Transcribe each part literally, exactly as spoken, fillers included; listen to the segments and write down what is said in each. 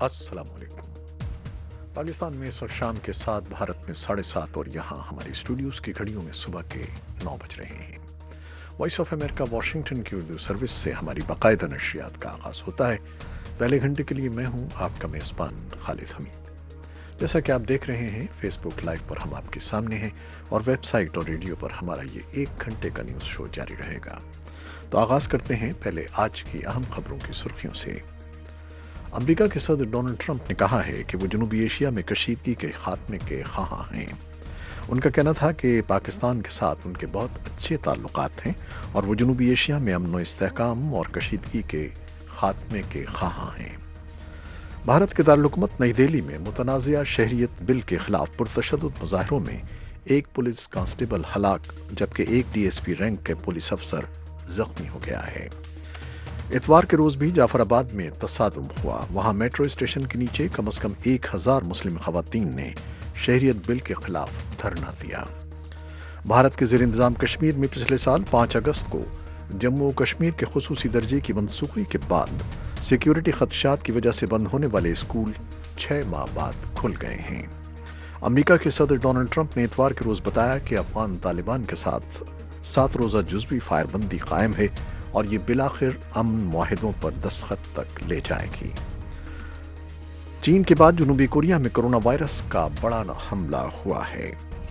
अस्सलाम वालेकुम। पाकिस्तान में इस वक्त शाम के सात, भारत में साढ़े सात और यहाँ हमारी स्टूडियोज़ की घड़ियों में सुबह के नौ बज रहे हैं। वॉइस ऑफ अमेरिका वाशिंगटन की उर्दू सर्विस से हमारी बाकायदा नशरियात का आगाज़ होता है। पहले घंटे के लिए मैं हूँ आपका मेज़बान खालिद हमीद। जैसा कि आप देख रहे हैं, फेसबुक लाइव पर हम आपके सामने हैं और वेबसाइट और रेडियो पर हमारा ये एक घंटे का न्यूज़ शो जारी रहेगा। तो आगाज़ करते हैं पहले आज की अहम खबरों की सुर्खियों से। अमेरिका के सदर डोनाल्ड ट्रंप ने कहा है कि वो जनूबी एशिया में कशीदगी के खात्मे के ख़्वाह हैं। उनका कहना था कि पाकिस्तान के साथ उनके बहुत अच्छे ताल्लुकात हैं और वो जनूबी एशिया में अमन व इस्तेहकाम और कशीदगी के खात्मे के ख़्वाह हैं। भारत के दारुल-हुकूमत नई दिल्ली में मुतनाज़िया शहरियत बिल के खिलाफ पुरतशद्दुद मुजाहरों में एक पुलिस कांस्टेबल हलाक जबकि एक डी एस पी रैंक के पुलिस अफसर जख्मी हो गया है। इतवार के रोज़ भी जाफराबाद में तसादुम हुआ। वहाँ मेट्रो स्टेशन के नीचे कम अज़ कम एक हज़ार मुस्लिम खवातीन ने शहरियत बिल के खिलाफ धरना दिया। भारत के ज़ेर इंतज़ाम कश्मीर में पिछले साल पाँच अगस्त को जम्मू और कश्मीर के खुसूसी दर्जे की मनसूखी के बाद सिक्योरिटी खदशात की वजह से बंद होने वाले स्कूल छः माह बाद खुल गए हैं। अमेरिका के सदर डोनाल्ड ट्रंप ने इतवार के रोज़ बताया कि अफगान तालिबान के साथ सात रोज़ा जुज़वी फायरबंदी कायम है और ये बिलाखिर अमन मुआहिदों पर दस्तखत तक ले जाएगी। चीन के बाद जनूबी कोरिया में कोरोना वायरस का बड़ा हमला हुआ है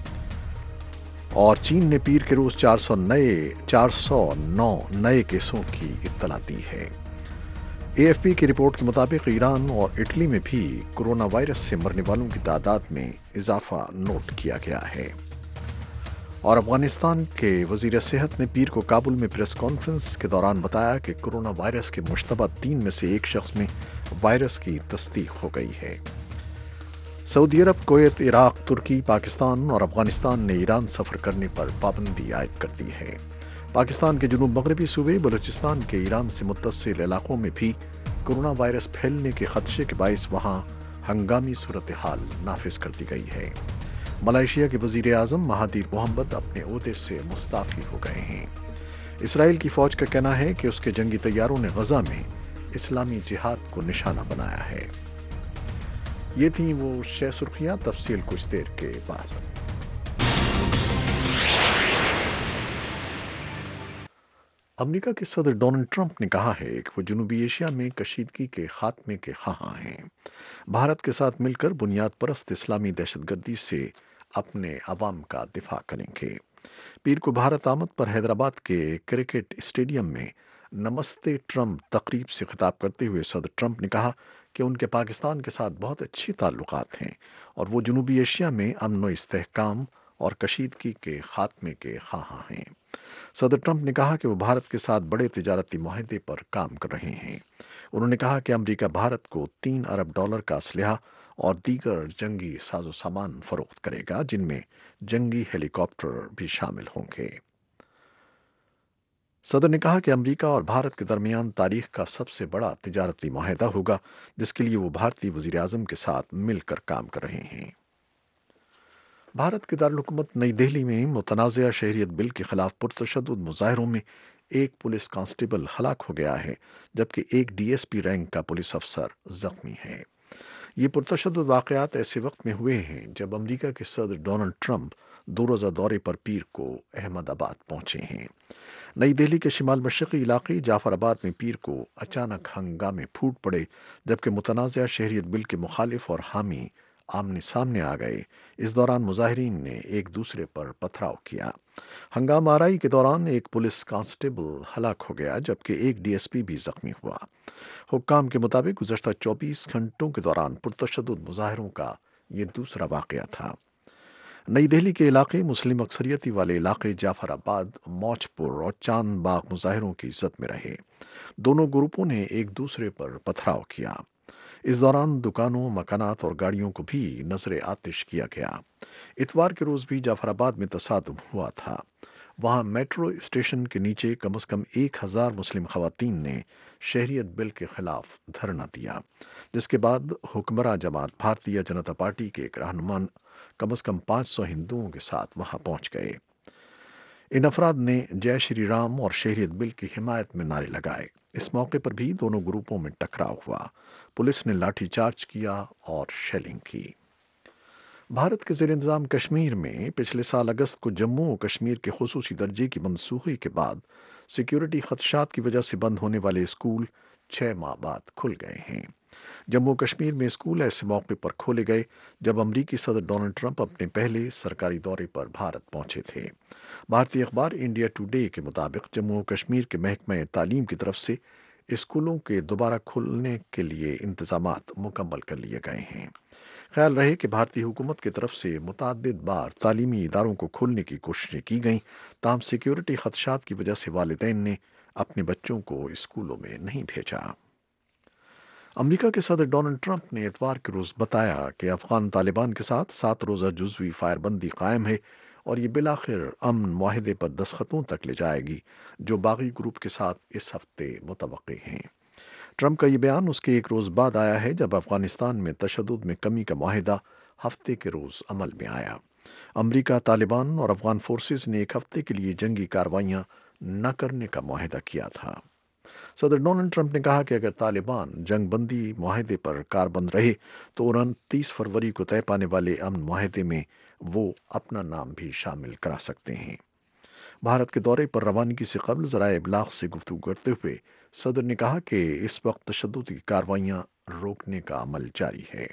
और चीन ने पीर के रोज चार सौ नए चार सौ नौ नए केसों की इत्तला दी है। ए एफ पी की रिपोर्ट के मुताबिक ईरान और इटली में भी कोरोना वायरस से मरने वालों की तादाद में इजाफा नोट किया गया है। और अफगानिस्तान के वजीर सेहत ने पीर को काबुल में प्रेस कॉन्फ्रेंस के दौरान बताया कि कोरोना वायरस के मुश्तबा तीन में से एक शख्स में वायरस की तस्दीक हो गई है। सऊदी अरब, कुवैत, इराक, तुर्की, पाकिस्तान और अफगानिस्तान ने ईरान सफ़र करने पर पाबंदी आयद कर दी है। पाकिस्तान के जुनूब मगरबी सूबे बलूचिस्तान के ईरान से मुत्तसिल इलाकों में भी कोरोना वायरस फैलने के खदशे के बायस वहाँ हंगामी सूरत हाल नाफिज कर दी गई है। मलेशिया के वजीर आज़म महादीर मोहम्मद अपने ओहदे से मुस्ताफ़ी हो गए हैं। इसराइल की फ़ौज का कहना है कि उसके जंगी तैयारों ने गज़ा में इस्लामी जिहाद को निशाना बनाया है। ये थी वो छह सुर्खियाँ, तफसील कुछ देर के बाद। अमेरिका के सदर डोनाल्ड ट्रंप ने कहा है कि वो जनूबी एशिया में कशीदगी के खात्मे के ख्वाह हैं। भारत के साथ मिलकर बुनियाद परस्त इस्लामी दहशतगर्दी से अपने अवाम का दिफा करेंगे। पीर को भारत आमद पर हैदराबाद के क्रिकेट स्टेडियम में नमस्ते ट्रंप तकरीब से खिताब करते हुए सदर ट्रंप ने कहा कि उनके पाकिस्तान के साथ बहुत अच्छी ताल्लुकात हैं और वो जनूबी एशिया में अमन व इस्तेहकाम और कशीदगी के खात्मे के ख्वाह हैं। सदर ट्रंप ने कहा कि वो भारत के साथ बड़े तिजारती मुआहदे पर काम कर रहे हैं। उन्होंने कहा कि अमेरिका भारत को तीन अरब डॉलर का असलहा और दीगर जंगी साजो सामान फरोख्त करेगा, जिनमें जंगी हेलीकॉप्टर भी शामिल होंगे। सदर ने कहा कि अमेरिका और भारत के दरमियान तारीख का सबसे बड़ा तिजारती मुआहदा होगा, जिसके लिए वो भारतीय वजीर आज़म के साथ मिलकर काम कर रहे हैं। भारत के दारुल-हुकूमत नई दिल्ली में मुतनाज़िया शहरियत बिल के खिलाफ पुरतशद्दुद मुजाहरों में एक पुलिस कांस्टेबल हलाक हो गया है जबकि एक डी एस पी रैंक का पुलिस अफसर जख्मी है। ये पुरतशद्दुद वाक़यात ऐसे वक्त में हुए हैं जब अमेरिका के सदर डोनाल्ड ट्रंप दो रोज़ा दौरे पर पीर को अहमदाबाद पहुंचे हैं। नई दिल्ली के शिमाल मशरक़ी इलाके जाफराबाद में पीर को अचानक हंगामे फूट पड़े जबकि मुतनाज़िया शहरियत बिल के मुखालिफ और हामी आमने सामने आ गए। इस दौरान मुजाहिरीन ने एक दूसरे पर पथराव किया। हंगामा आराई के दौरान एक पुलिस कांस्टेबल हलाक हो गया जबकि एक डी एस पी भी जख्मी हुआ। हुक्काम के मुताबिक गुज़श्ता चौबीस घंटों के दौरान पुरतशद्दुद मुजाहरों का ये दूसरा वाक़या था। नई दिल्ली के इलाके मुस्लिम अक्सरियती वाले इलाके जाफराबाद, मौजपुर और चांद बाग मुजाहिरों की इज्जत में रहे। दोनों ग्रुपों ने एक दूसरे पर पथराव किया। इस दौरान दुकानों, मकानात और गाड़ियों को भी नजर आतिश किया गया। इतवार के रोज़ भी जाफराबाद में तसादुम हुआ था। वहाँ मेट्रो स्टेशन के नीचे कम अज़ कम एक हज़ार मुस्लिम खवातीन ने शहरियत बिल के खिलाफ धरना दिया, जिसके बाद हुक्मरान जमात भारतीय जनता पार्टी के एक रहनुमा कम अज़ कम पाँच सौ हिंदुओं के साथ वहाँ पहुँच गए। ان افراد نے جے شری رام اور شہریت بل کی حمایت میں نعرے لگائے۔ اس موقع پر بھی دونوں گروپوں میں ٹکراؤ ہوا۔ پولیس نے لاٹھی چارج کیا اور شیلنگ کی۔ بھارت کے زیر انتظام کشمیر میں پچھلے سال اگست کو جموں و کشمیر کے خصوصی درجے کی منسوخی کے بعد سیکیورٹی خدشات کی وجہ سے بند ہونے والے اسکول چھ ماہ بعد کھل گئے ہیں۔ جموں و کشمیر میں اسکول ایسے موقع پر کھولے گئے جب امریکی صدر ڈونلڈ ٹرمپ اپنے پہلے سرکاری دورے پر بھارت پہنچے تھے۔ بھارتی اخبار انڈیا ٹوڈے کے مطابق جموں و کشمیر کے محکمہ تعلیم کی طرف سے اسکولوں کے دوبارہ کھلنے کے لیے انتظامات مکمل کر لیے گئے ہیں۔ خیال رہے کہ بھارتی حکومت کی طرف سے متعدد بار تعلیمی اداروں کو کھولنے کی کوششیں کی گئیں، تاہم سیکیورٹی خدشات کی وجہ سے والدین نے اپنے بچوں کو اسکولوں میں نہیں بھیجا۔ امریکہ کے صدر ڈونلڈ ٹرمپ نے اتوار کے روز بتایا کہ افغان طالبان کے ساتھ سات روزہ جزوی فائر بندی قائم ہے اور یہ بالآخر امن معاہدے پر دستخطوں تک لے جائے گی جو باغی گروپ کے ساتھ اس ہفتے متوقع ہیں۔ ٹرمپ کا یہ بیان اس کے ایک روز بعد آیا ہے جب افغانستان میں تشدد میں کمی کا معاہدہ ہفتے کے روز عمل میں آیا۔ امریکہ، طالبان اور افغان فورسز نے ایک ہفتے کے لیے جنگی کارروائیاں نہ کرنے کا معاہدہ کیا تھا۔ صدر ڈونلڈ ٹرمپ نے کہا کہ اگر طالبان جنگ بندی معاہدے پر کاربند رہے تو انتیس فروری کو طے پانے والے امن معاہدے میں وہ اپنا نام بھی شامل کرا سکتے ہیں۔ بھارت کے دورے پر روانگی سے قبل ذرائع ابلاغ سے گفتگو کرتے ہوئے صدر نے کہا کہ اس وقت تشدد کی کارروائیاں روکنے کا عمل جاری ہے۔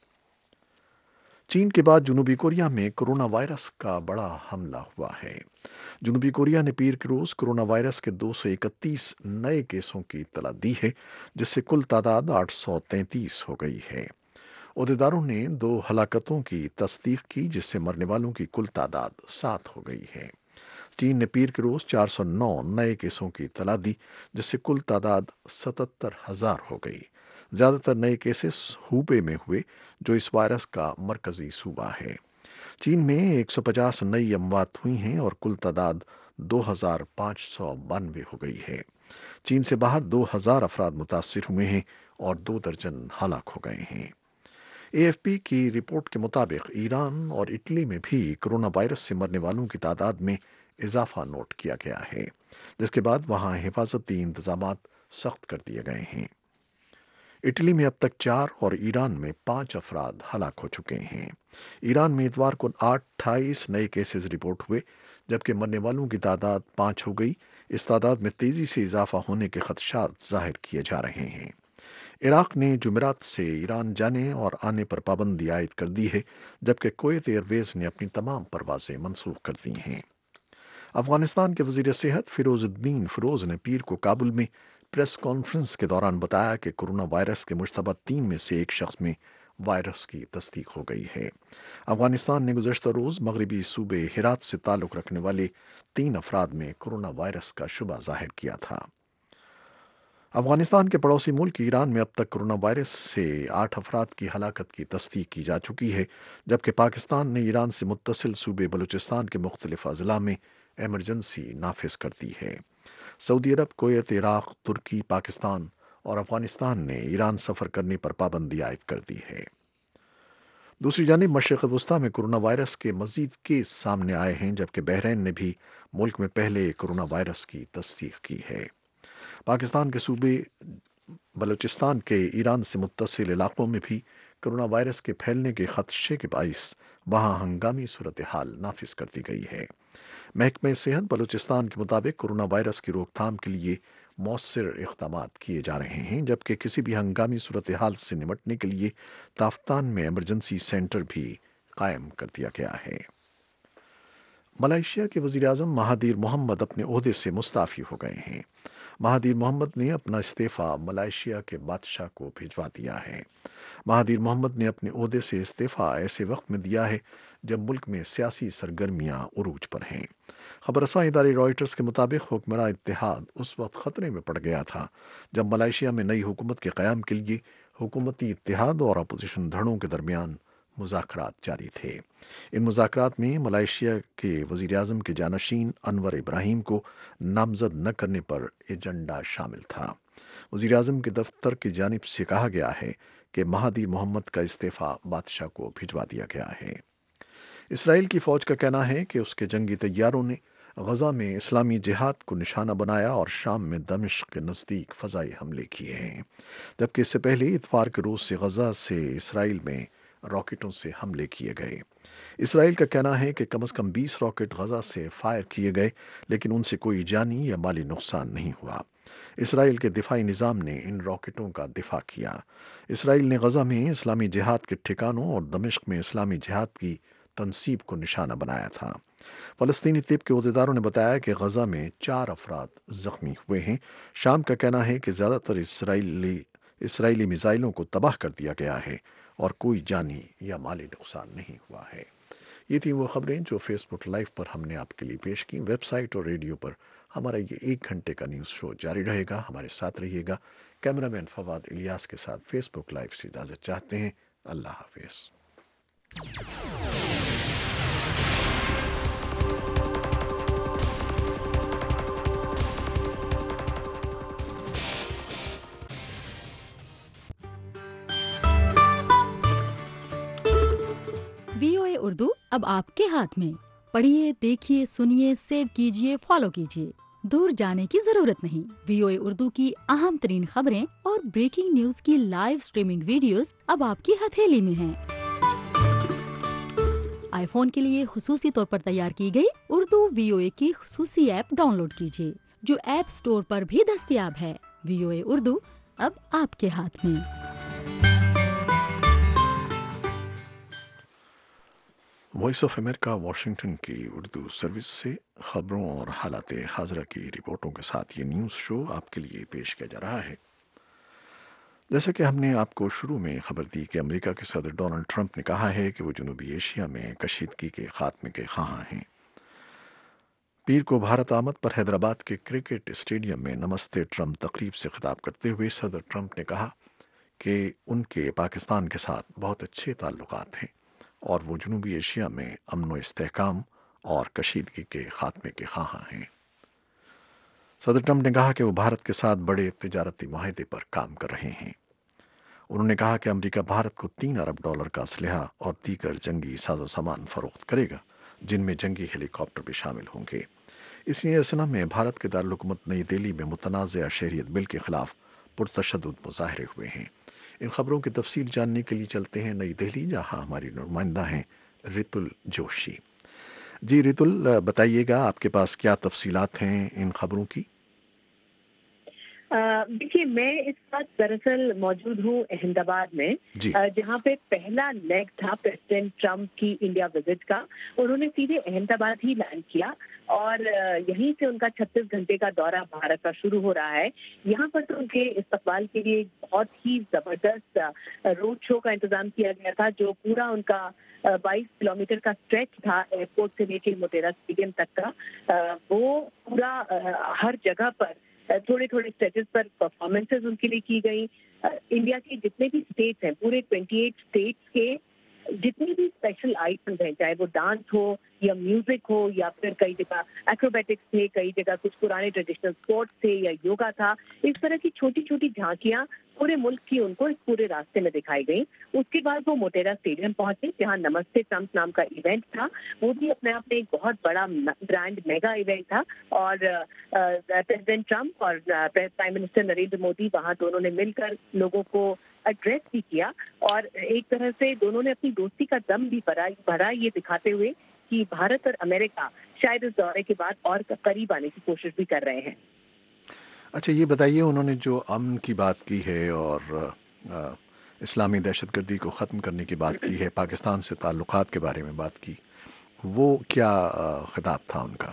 چین کے بعد جنوبی کوریا میں کرونا وائرس کا بڑا حملہ ہوا ہے۔ جنوبی کوریا نے پیر کے روز کرونا وائرس کے دو سو اکتیس نئے کیسوں کی اطلاع دی ہے، جس سے کل تعداد آٹھ سو تینتیس ہو گئی ہے۔ عہدیداروں نے دو ہلاکتوں کی تصدیق کی جس سے مرنے والوں کی کل تعداد سات ہو گئی ہے۔ چین نے پیر کے روز چار سو نو نئے کیسوں کی اطلاع دی جس سے کل تعداد ستتر ہزار ہو گئی۔ زیادہ تر نئے کیسز ہوبے میں ہوئے جو اس وائرس کا مرکزی صوبہ ہے۔ چین میں ایک سو پچاس نئی اموات ہوئی ہیں اور کل تعداد دو ہزار پانچ سو بانوے ہو گئی ہے۔ چین سے باہر دو ہزار افراد متاثر ہوئے ہیں اور دو درجن ہلاک ہو گئے ہیں۔ اے ایف پی کی رپورٹ کے مطابق ایران اور اٹلی میں بھی کرونا وائرس سے مرنے والوں کی تعداد میں اضافہ نوٹ کیا گیا ہے، جس کے بعد وہاں حفاظتی انتظامات سخت کر دیے گئے ہیں۔ اٹلی میں اب تک چار اور ایران میں پانچ افراد ہلاک ہو چکے ہیں۔ ایران میں اتوار کو اٹھائیس نئے کیسز رپورٹ ہوئے جبکہ مرنے والوں کی تعداد پانچ ہو گئی۔ اس تعداد میں تیزی سے اضافہ ہونے کے خدشات ظاہر کیے جا رہے ہیں۔ عراق نے جمعرات سے ایران جانے اور آنے پر پابندی عائد کر دی ہے جبکہ کویت ایئر ویز نے اپنی تمام پروازیں منسوخ کر دی ہیں۔ افغانستان کے وزیر صحت فیروز الدین فیروز نے پیر کو کابل میں پریس کانفرنس کے دوران بتایا کہ کرونا وائرس کے مشتبہ تین میں سے ایک شخص میں وائرس کی تصدیق ہو گئی ہے۔ افغانستان نے گزشتہ روز مغربی صوبے ہرات سے تعلق رکھنے والے تین افراد میں کرونا وائرس کا شبہ ظاہر کیا تھا۔ افغانستان کے پڑوسی ملک ایران میں اب تک کرونا وائرس سے آٹھ افراد کی ہلاکت کی تصدیق کی جا چکی ہے جبکہ پاکستان نے ایران سے متصل صوبے بلوچستان کے مختلف اضلاع میں ایمرجنسی نافذ کر دی ہے۔ سعودی عرب، کویت، عراق، ترکی، پاکستان اور افغانستان نے ایران سفر کرنے پر پابندی عائد کر دی ہے۔ دوسری جانب مشرق وسطیٰ میں کرونا وائرس کے مزید کیس سامنے آئے ہیں جبکہ بحرین نے بھی ملک میں پہلے کرونا وائرس کی تصدیق کی ہے۔ پاکستان کے صوبے بلوچستان کے ایران سے متصل علاقوں میں بھی کرونا وائرس کے پھیلنے کے خدشے کے باعث وہاں ہنگامی صورتحال نافذ کر دی گئی ہے۔ محکمہ صحت بلوچستان کے مطابق کرونا وائرس کی روک تھام کے لیے مؤثر اقدامات کیے جا رہے ہیں جبکہ کسی بھی ہنگامی صورتحال سے نمٹنے کے لیے تافتان میں ایمرجنسی سینٹر بھی قائم کر دیا گیا ہے۔ ملائیشیا کے وزیر اعظم مہادیر محمد اپنے عہدے سے مستعفی ہو گئے ہیں۔ مہادیر محمد نے اپنا استعفیٰ ملائیشیا کے بادشاہ کو بھجوا دیا ہے۔ مہادیر محمد نے اپنے عہدے سے استعفیٰ ایسے وقت میں دیا ہے جب ملک میں سیاسی سرگرمیاں عروج پر ہیں۔ خبر رساں ادارے رائٹرز کے مطابق حکمراں اتحاد اس وقت خطرے میں پڑ گیا تھا جب ملائیشیا میں نئی حکومت کے قیام کے لیے حکومتی اتحاد اور اپوزیشن دھڑوں کے درمیان مذاکرات جاری تھے۔ ان مذاکرات میں ملائیشیا کے وزیر اعظم کے جانشین انور ابراہیم کو نامزد نہ کرنے پر ایجنڈا شامل تھا۔ وزیر اعظم کے دفتر کی جانب سے کہا گیا ہے کہ مہادیر محمد کا استعفیٰ بادشاہ کو بھجوا دیا گیا ہے۔ اسرائیل کی فوج کا کہنا ہے کہ اس کے جنگی طیاروں نے غزہ میں اسلامی جہاد کو نشانہ بنایا اور شام میں دمشق کے نزدیک فضائی حملے کیے ہیں، جبکہ اس سے پہلے اتوار کے روز سے غزہ سے اسرائیل میں راکٹوں سے حملے کیے گئے۔ اسرائیل کا کہنا ہے کہ کم از کم بیس راکٹ غزہ سے فائر کیے گئے، لیکن ان سے کوئی جانی یا مالی نقصان نہیں ہوا۔ اسرائیل کے دفاعی نظام نے ان راکٹوں کا دفاع کیا۔ اسرائیل نے غزہ میں اسلامی جہاد کے ٹھکانوں اور دمشق میں اسلامی جہاد کی تنصیب کو نشانہ بنایا تھا۔ فلسطینی طب کے عہدیداروں نے بتایا کہ غزہ میں چار افراد زخمی ہوئے ہیں۔ شام کا کہنا ہے کہ زیادہ تر اسرائیلی اسرائیلی میزائلوں کو تباہ کر دیا گیا ہے اور کوئی جانی یا مالی نقصان نہیں ہوا ہے۔ یہ تھی وہ خبریں جو فیس بک لائیو پر ہم نے آپ کے لیے پیش کی۔ ویب سائٹ اور ریڈیو پر ہمارا یہ ایک گھنٹے کا نیوز شو جاری رہے گا، ہمارے ساتھ رہیے گا۔ کیمرہ مین فواد الیاس کے ساتھ فیس بک لائیو سے اجازت چاہتے ہیں۔ اللہ حافظ۔ وی او اے اردو اب آپ کے ہاتھ میں۔ پڑھیے، دیکھیے، سنیے، سیو کیجیے، فالو کیجیے۔ دور جانے کی ضرورت نہیں۔ وی او اے اردو کی اہم ترین خبریں اور بریکنگ نیوز کی لائیو سٹریمنگ ویڈیوز اب آپ کی ہتھیلی میں ہیں۔ آئی فون کے لیے خصوصی طور پر تیار کی گئی اردو وی او اے کی خصوصی ایپ ڈاؤن لوڈ کیجیے، جو ایپ سٹور پر بھی دستیاب ہے۔ وی او اے اردو اب آپ کے ہاتھ میں۔ وائس آف امریکہ واشنگٹن کی اردو سروس سے خبروں اور حالات حاضرہ کی رپورٹوں کے ساتھ یہ نیوز شو آپ کے لیے پیش کیا جا رہا ہے۔ جیسا کہ ہم نے آپ کو شروع میں خبر دی کہ امریکہ کے صدر ڈونلڈ ٹرمپ نے کہا ہے کہ وہ جنوبی ایشیا میں کشیدگی کے خاتمے کے خواہاں ہیں۔ پیر کو بھارت آمد پر حیدرآباد کے کرکٹ اسٹیڈیم میں نمستے ٹرمپ تقریب سے خطاب کرتے ہوئے صدر ٹرمپ نے کہا کہ ان کے پاکستان کے ساتھ بہت اچھے تعلقات ہیں اور وہ جنوبی ایشیا میں امن و استحکام اور کشیدگی کے خاتمے کے خواہاں ہیں۔ صدر ٹرمپ نے کہا کہ وہ بھارت کے ساتھ بڑے تجارتی معاہدے پر کام کر رہے ہیں۔ انہوں نے کہا کہ امریکہ بھارت کو تین ارب ڈالر کا اسلحہ اور دیگر جنگی ساز و سامان فروخت کرے گا، جن میں جنگی ہیلی کاپٹر بھی شامل ہوں گے۔ اسی اسنا میں بھارت کے دارالحکومت نئی دہلی میں متنازع شہریت بل کے خلاف پرتشدد مظاہرے ہوئے ہیں۔ ان خبروں کی تفصیل جاننے کے لیے چلتے ہیں نئی دہلی، جہاں ہماری نمائندہ ہیں ریتل جوشی۔ جی ریتل، بتائیے گا آپ کے پاس کیا تفصیلات ہیں ان خبروں کی؟ دیکھیے، میں اس وقت دراصل موجود ہوں احمد آباد میں، جی جہاں پہ پہلا لیگ تھا پریزیڈنٹ ٹرمپ کی انڈیا وزٹ کا۔ انہوں نے سیدھے احمد آباد ہی لینڈ کیا اور یہیں سے ان کا چھتیس گھنٹے کا دورہ بھارت کا شروع ہو رہا ہے۔ یہاں پر تو ان کے استقبال کے لیے بہت ہی زبردست روڈ شو کا انتظام کیا گیا تھا، جو پورا ان کا بائیس کلومیٹر کا اسٹریچ تھا ایئرپورٹ سے لے کے موٹیرا اسٹیڈیم تک کا۔ وہ پورا ہر جگہ پر تھوڑے تھوڑے اسٹیجز پر پرفارمنسز ان کے لیے کی گئی۔ انڈیا کے جتنے بھی اسٹیٹس ہیں، پورے اٹھائیس اسٹیٹس کے جتنی بھی اسپیشل آئٹمز ہیں، چاہے وہ ڈانس ہو یا میوزک ہو یا پھر کئی جگہ ایکروبیٹکس تھے، کئی جگہ کچھ پرانے ٹریڈیشنل اسپورٹس تھے یا یوگا تھا، اس طرح کی چھوٹی چھوٹی جھانکیاں پورے ملک کی ان کو اس پورے راستے میں دکھائی گئی۔ اس کے بعد وہ موٹیرا اسٹیڈیم پہنچے، جہاں نمستے ٹرمپ نام کا ایونٹ تھا۔ وہ بھی اپنے آپ میں ایک بہت بڑا گرینڈ میگا ایونٹ تھا اور پریزیڈنٹ ٹرمپ اور پرائم منسٹر نریندر مودی وہاں دونوں نے مل کر لوگوں کو ایڈریس بھی کیا اور ایک طرح سے دونوں نے اپنی دوستی کا دم بھی بھرا، یہ دکھاتے ہوئے کہ بھارت اور امریکہ شاید اس دورے کے بعد اور قریب آنے کی کوشش بھی کر رہے ہیں۔ اچھا، یہ بتائیے، انہوں نے جو امن کی بات کی ہے اور اسلامی دہشت گردی کو ختم کرنے کی بات کی ہے، پاکستان سے تعلقات کے بارے میں بات کی، وہ کیا خطاب تھا ان کا؟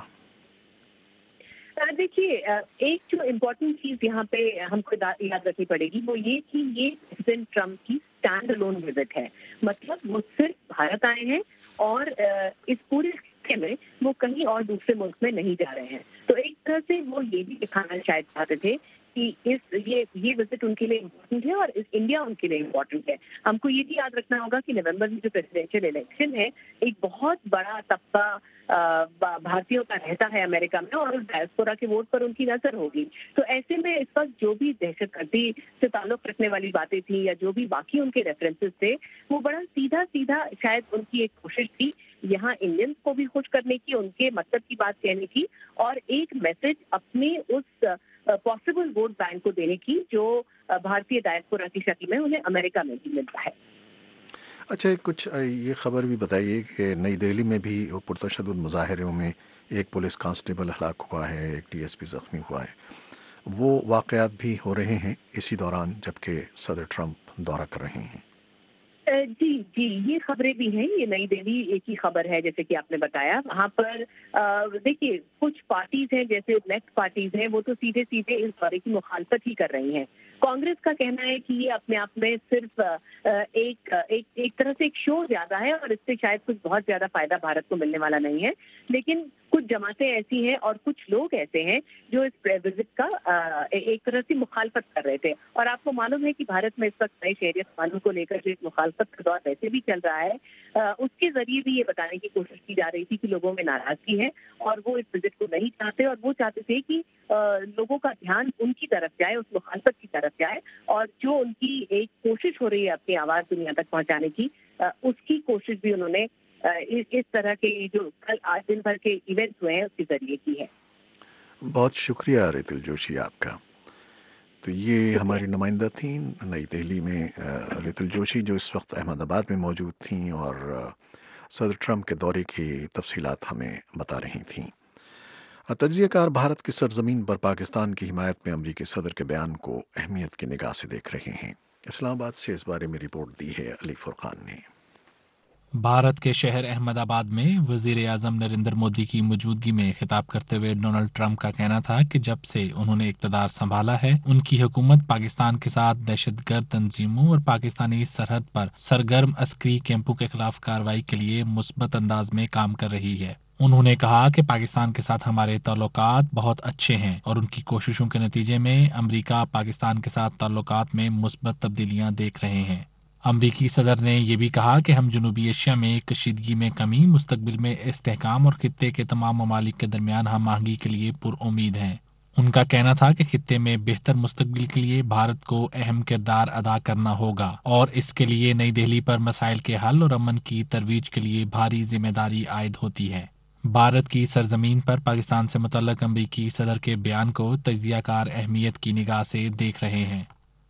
دیکھیے، ایک جو امپورٹنٹ چیز یہاں پہ ہم کو یاد رکھنی پڑے گی وہ یہ کہ یہ پریزیڈنٹ ٹرمپ کی اسٹینڈ الون وزٹ ہے۔ مطلب وہ صرف بھارت آئے ہیں اور اس پورے خطے میں وہ کہیں اور دوسرے ملک میں نہیں جا رہے ہیں۔ تو ایک طرح سے وہ یہ بھی دکھانا شاید چاہتے تھے کہ اس یہ یہ وزٹ ان کے لیے امپورٹنٹ ہے اور اس انڈیا ان کے لیے امپورٹنٹ ہے۔ ہم کو یہ بھی یاد رکھنا ہوگا کہ نومبر میں جو پریزیڈینشیل الیکشن ہے، ایک بہت بڑا طبقہ بھارتیوں کا رہتا ہے امریکہ میں اور اس ڈائسپورا کے ووٹ پر ان کی نظر ہوگی۔ تو ایسے میں اس وقت جو بھی دہشت گردی سے تعلق رکھنے والی باتیں تھیں یا جو بھی باقی ان کے ریفرنسز تھے، وہ بڑا سیدھا سیدھا شاید ان کی ایک کوشش تھی यहाँ इंडियंस को भी खुश करने की, उनके मतलब की बात कहने की और एक मैसेज अपने उस पॉसिबल वोट बैंक को देने की जो भारतीय डायस्पोरा की शक्ल में उन्हें अमेरिका में भी मिलता है। अच्छा, कुछ ये खबर भी बताइए कि नई दिल्ली में भी पुरतशद्दुद मुजाहरों में एक पुलिस कांस्टेबल हलाक हुआ है, एक डीएसपी जख्मी हुआ है। वो वाक़यात भी हो रहे हैं इसी दौरान जबकि सदर ट्रंप दौरा कर रहे हैं। जी जी ये खबरें भी हैं, ये नई दिल्ली एक ही खबर है जैसे कि आपने बताया। वहाँ पर देखिए कुछ पार्टीज हैं जैसे लेफ्ट पार्टीज हैं, वो तो सीधे सीधे इस दौरे की मुखालफत ही कर रही हैं। कांग्रेस का कहना है कि ये अपने आप में सिर्फ एक एक एक तरह से एक शो ज्यादा है और इससे शायद कुछ बहुत ज्यादा फायदा भारत को मिलने वाला नहीं है। लेकिन कुछ जमातें ऐसी हैं और कुछ लोग ऐसे हैं जो इस विजिट का एक तरह से मुखालफत कर रहे थे। और आपको मालूम है कि भारत में इस वक्त नए शहरियत कानून को लेकर जो एक मुखालफत का दौर वैसे भी चल रहा है, उसके जरिए भी ये बताने की कोशिश की जा रही थी कि लोगों में नाराजगी है और वो इस विजिट को नहीं चाहते और वो चाहते थे कि लोगों का ध्यान उनकी तरफ जाए, उस मुखालफत की तरफ जाए और जो उनकी एक कोशिश हो रही है अपनी आवाज दुनिया तक पहुंचाने की, उसकी कोशिश भी उन्होंने इस, इस तरह के जो कल आज दिन भर के इवेंट्स हुए हैं उसके जरिए की है। बहुत शुक्रिया रितुल जोशी आपका। तो ये हमारी नुमाइंदा थी नई दिल्ली में रितुल जोशी, जो इस वक्त अहमदाबाद में मौजूद थीं और सदर ट्रंप के दौरे की तफसीलात हमें बता रही थीं। तज्जियाकार भारत की सरजमीन पर पाकिस्तान की हिमायत में अमरीकी सदर के बयान को अहमियत की निगाह से देख रहे हैं। इस्लामाबाद से इस बारे में रिपोर्ट दी है अली फुरकान ने। भारत के शहर अहमदाबाद में वजीर आजम नरेंद्र मोदी की मौजूदगी में खिताब करते हुए डोनाल्ड ट्रंप का कहना था कि जब से उन्होंने इक़्तिदार संभाला है उनकी हुकूमत पाकिस्तान के साथ दहशतगर्द तंजीमों और पाकिस्तानी सरहद पर सरगर्म अस्करी कैंपों के खिलाफ कार्रवाई के लिए मुस्बत अंदाज में काम कर रही है। उन्होंने कहा कि पाकिस्तान के साथ हमारे ताल्लुकात बहुत अच्छे हैं और उनकी कोशिशों के नतीजे में अमरीका पाकिस्तान के साथ ताल्लुकात में मुस्बत तब्दीलियां देख रहे हैं। अमरीकी सदर ने यह भी कहा कि हम जनूबी एशिया में कशीदगी में कमी, मुस्तकबिल में इस्तेहकाम और खित्ते के तमाम ममालिक के दरमियान हम आहंगी के लिए पुरउम्मीद हैं। उनका कहना था कि खित्ते में बेहतर मुस्तकबिल के लिए भारत को अहम किरदार अदा करना होगा और इसके लिए नई दिल्ली पर मसाइल के हल और अमन की तरवीज के लिए भारी जिम्मेदारी आयद होती है। भारत की सरजमीन पर पाकिस्तान से मुतल्लक अमरीकी सदर के बयान को तज्जियाकार अहमियत की निगाह से देख रहे हैं।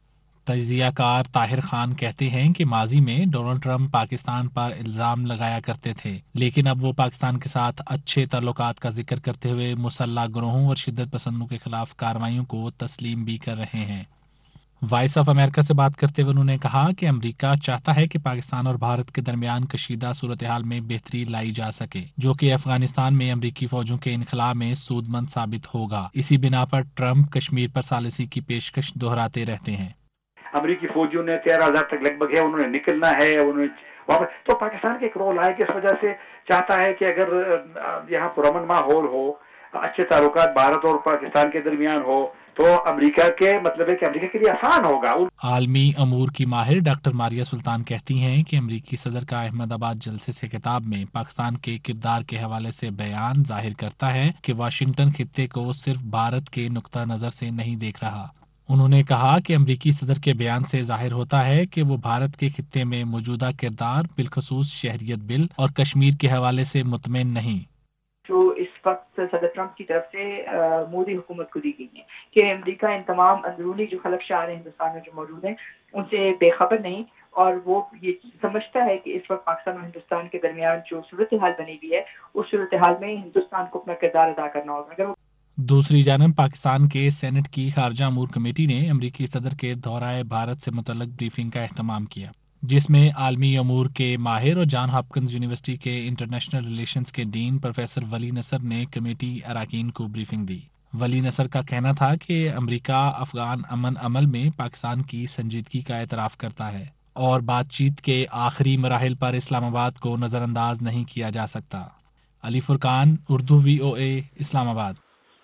तज्जियाकार ताहिर खान कहते हैं कि माजी में डोनाल्ड ट्रंप पाकिस्तान पर इल्ज़ाम लगाया करते थे, लेकिन अब वो पाकिस्तान के साथ अच्छे ताल्लुकात का जिक्र करते हुए मुसल्लह ग्रोहों और शिद्दत पसंदों के खिलाफ कार्रवाइयों को तस्लीम भी कर रहे हैं। वॉइस ऑफ अमेरिका से बात करते हुए उन्होंने कहा कि अमेरिका चाहता है कि पाकिस्तान और भारत के दरमियान कशीदा सूरत हाल में बेहतरी लाई जा सके, जो कि अफगानिस्तान में अमेरिकी फौजों के इनखला में सूदमंद साबित होगा। इसी बिना पर ट्रंप कश्मीर पर सालिसी की पेशकश दोहराते रहते हैं। अमरीकी फौजियों ने तेरह हजार तक लगभग है, उन्होंने निकलना है, उन्होंने वापस, तो पाकिस्तान का एक रोल है कि इस वजह से चाहता है कि अगर यहाँ पुरअमन माहौल हो, अच्छे ताल्लुकात भारत और पाकिस्तान के दरमियान हो, तो अमेरिका के मतलब है कि अमेरिका के लिए आसान होगा। आलमी अमूर की माहिर डॉक्टर मारिया सुल्तान कहती हैं कि अमेरिकी सदर का अहमदाबाद जलसे से खिताब में पाकिस्तान के किरदार के हवाले से बयान जाहिर करता है कि वाशिंगटन खित्ते को सिर्फ भारत के नुक्ता नजर से नहीं देख रहा। उन्होंने कहा कि अमरीकी सदर के बयान से जाहिर होता है कि वो भारत के खित्ते में मौजूदा किरदार, बिलखसूस शहरियत बिल और कश्मीर के हवाले से मुतमईन नहीं। जो इस वक्त सदर ट्रंप की तरफ से मोदी हुकूमत को दी गई है कि अमेरिका इन तमाम अंदरूनी जो खलकशार हैं हिंदुस्तान में जो मौजूद हैं उनसे बेखबर नहीं, और वो ये समझता है कि इस वक्त पाकिस्तान और हिंदुस्तान के दरमियान जो सूरत हाल बनी हुई है उस सूरत हाल में हिंदुस्तान को अपना किरदार अदा करना होगा। अगर दूसरी जानब पाकिस्तान के सेनेट की खारजा अमूर कमेटी ने अमरीकी सदर के दौराए भारत से मुतल्लक ब्रीफिंग का एहतमाम किया, जिसमें आलमी अमूर के माहिर और जॉन हॉपकिंस यूनिवर्सिटी के इंटरनेशनल रिलेशंस के डीन प्रोफेसर वली नसर ने कमेटी अरकान को ब्रीफिंग दी। वली नसर का कहना था कि अमरीका अफगान अमन अमल में पाकिस्तान की संजीदगी का एतराफ़ करता है और बातचीत के आखिरी मराहिल पर इस्लामाबाद को नज़रअंदाज नहीं किया जा सकता। Ali Furqan, Urdu V O A, Islamabad.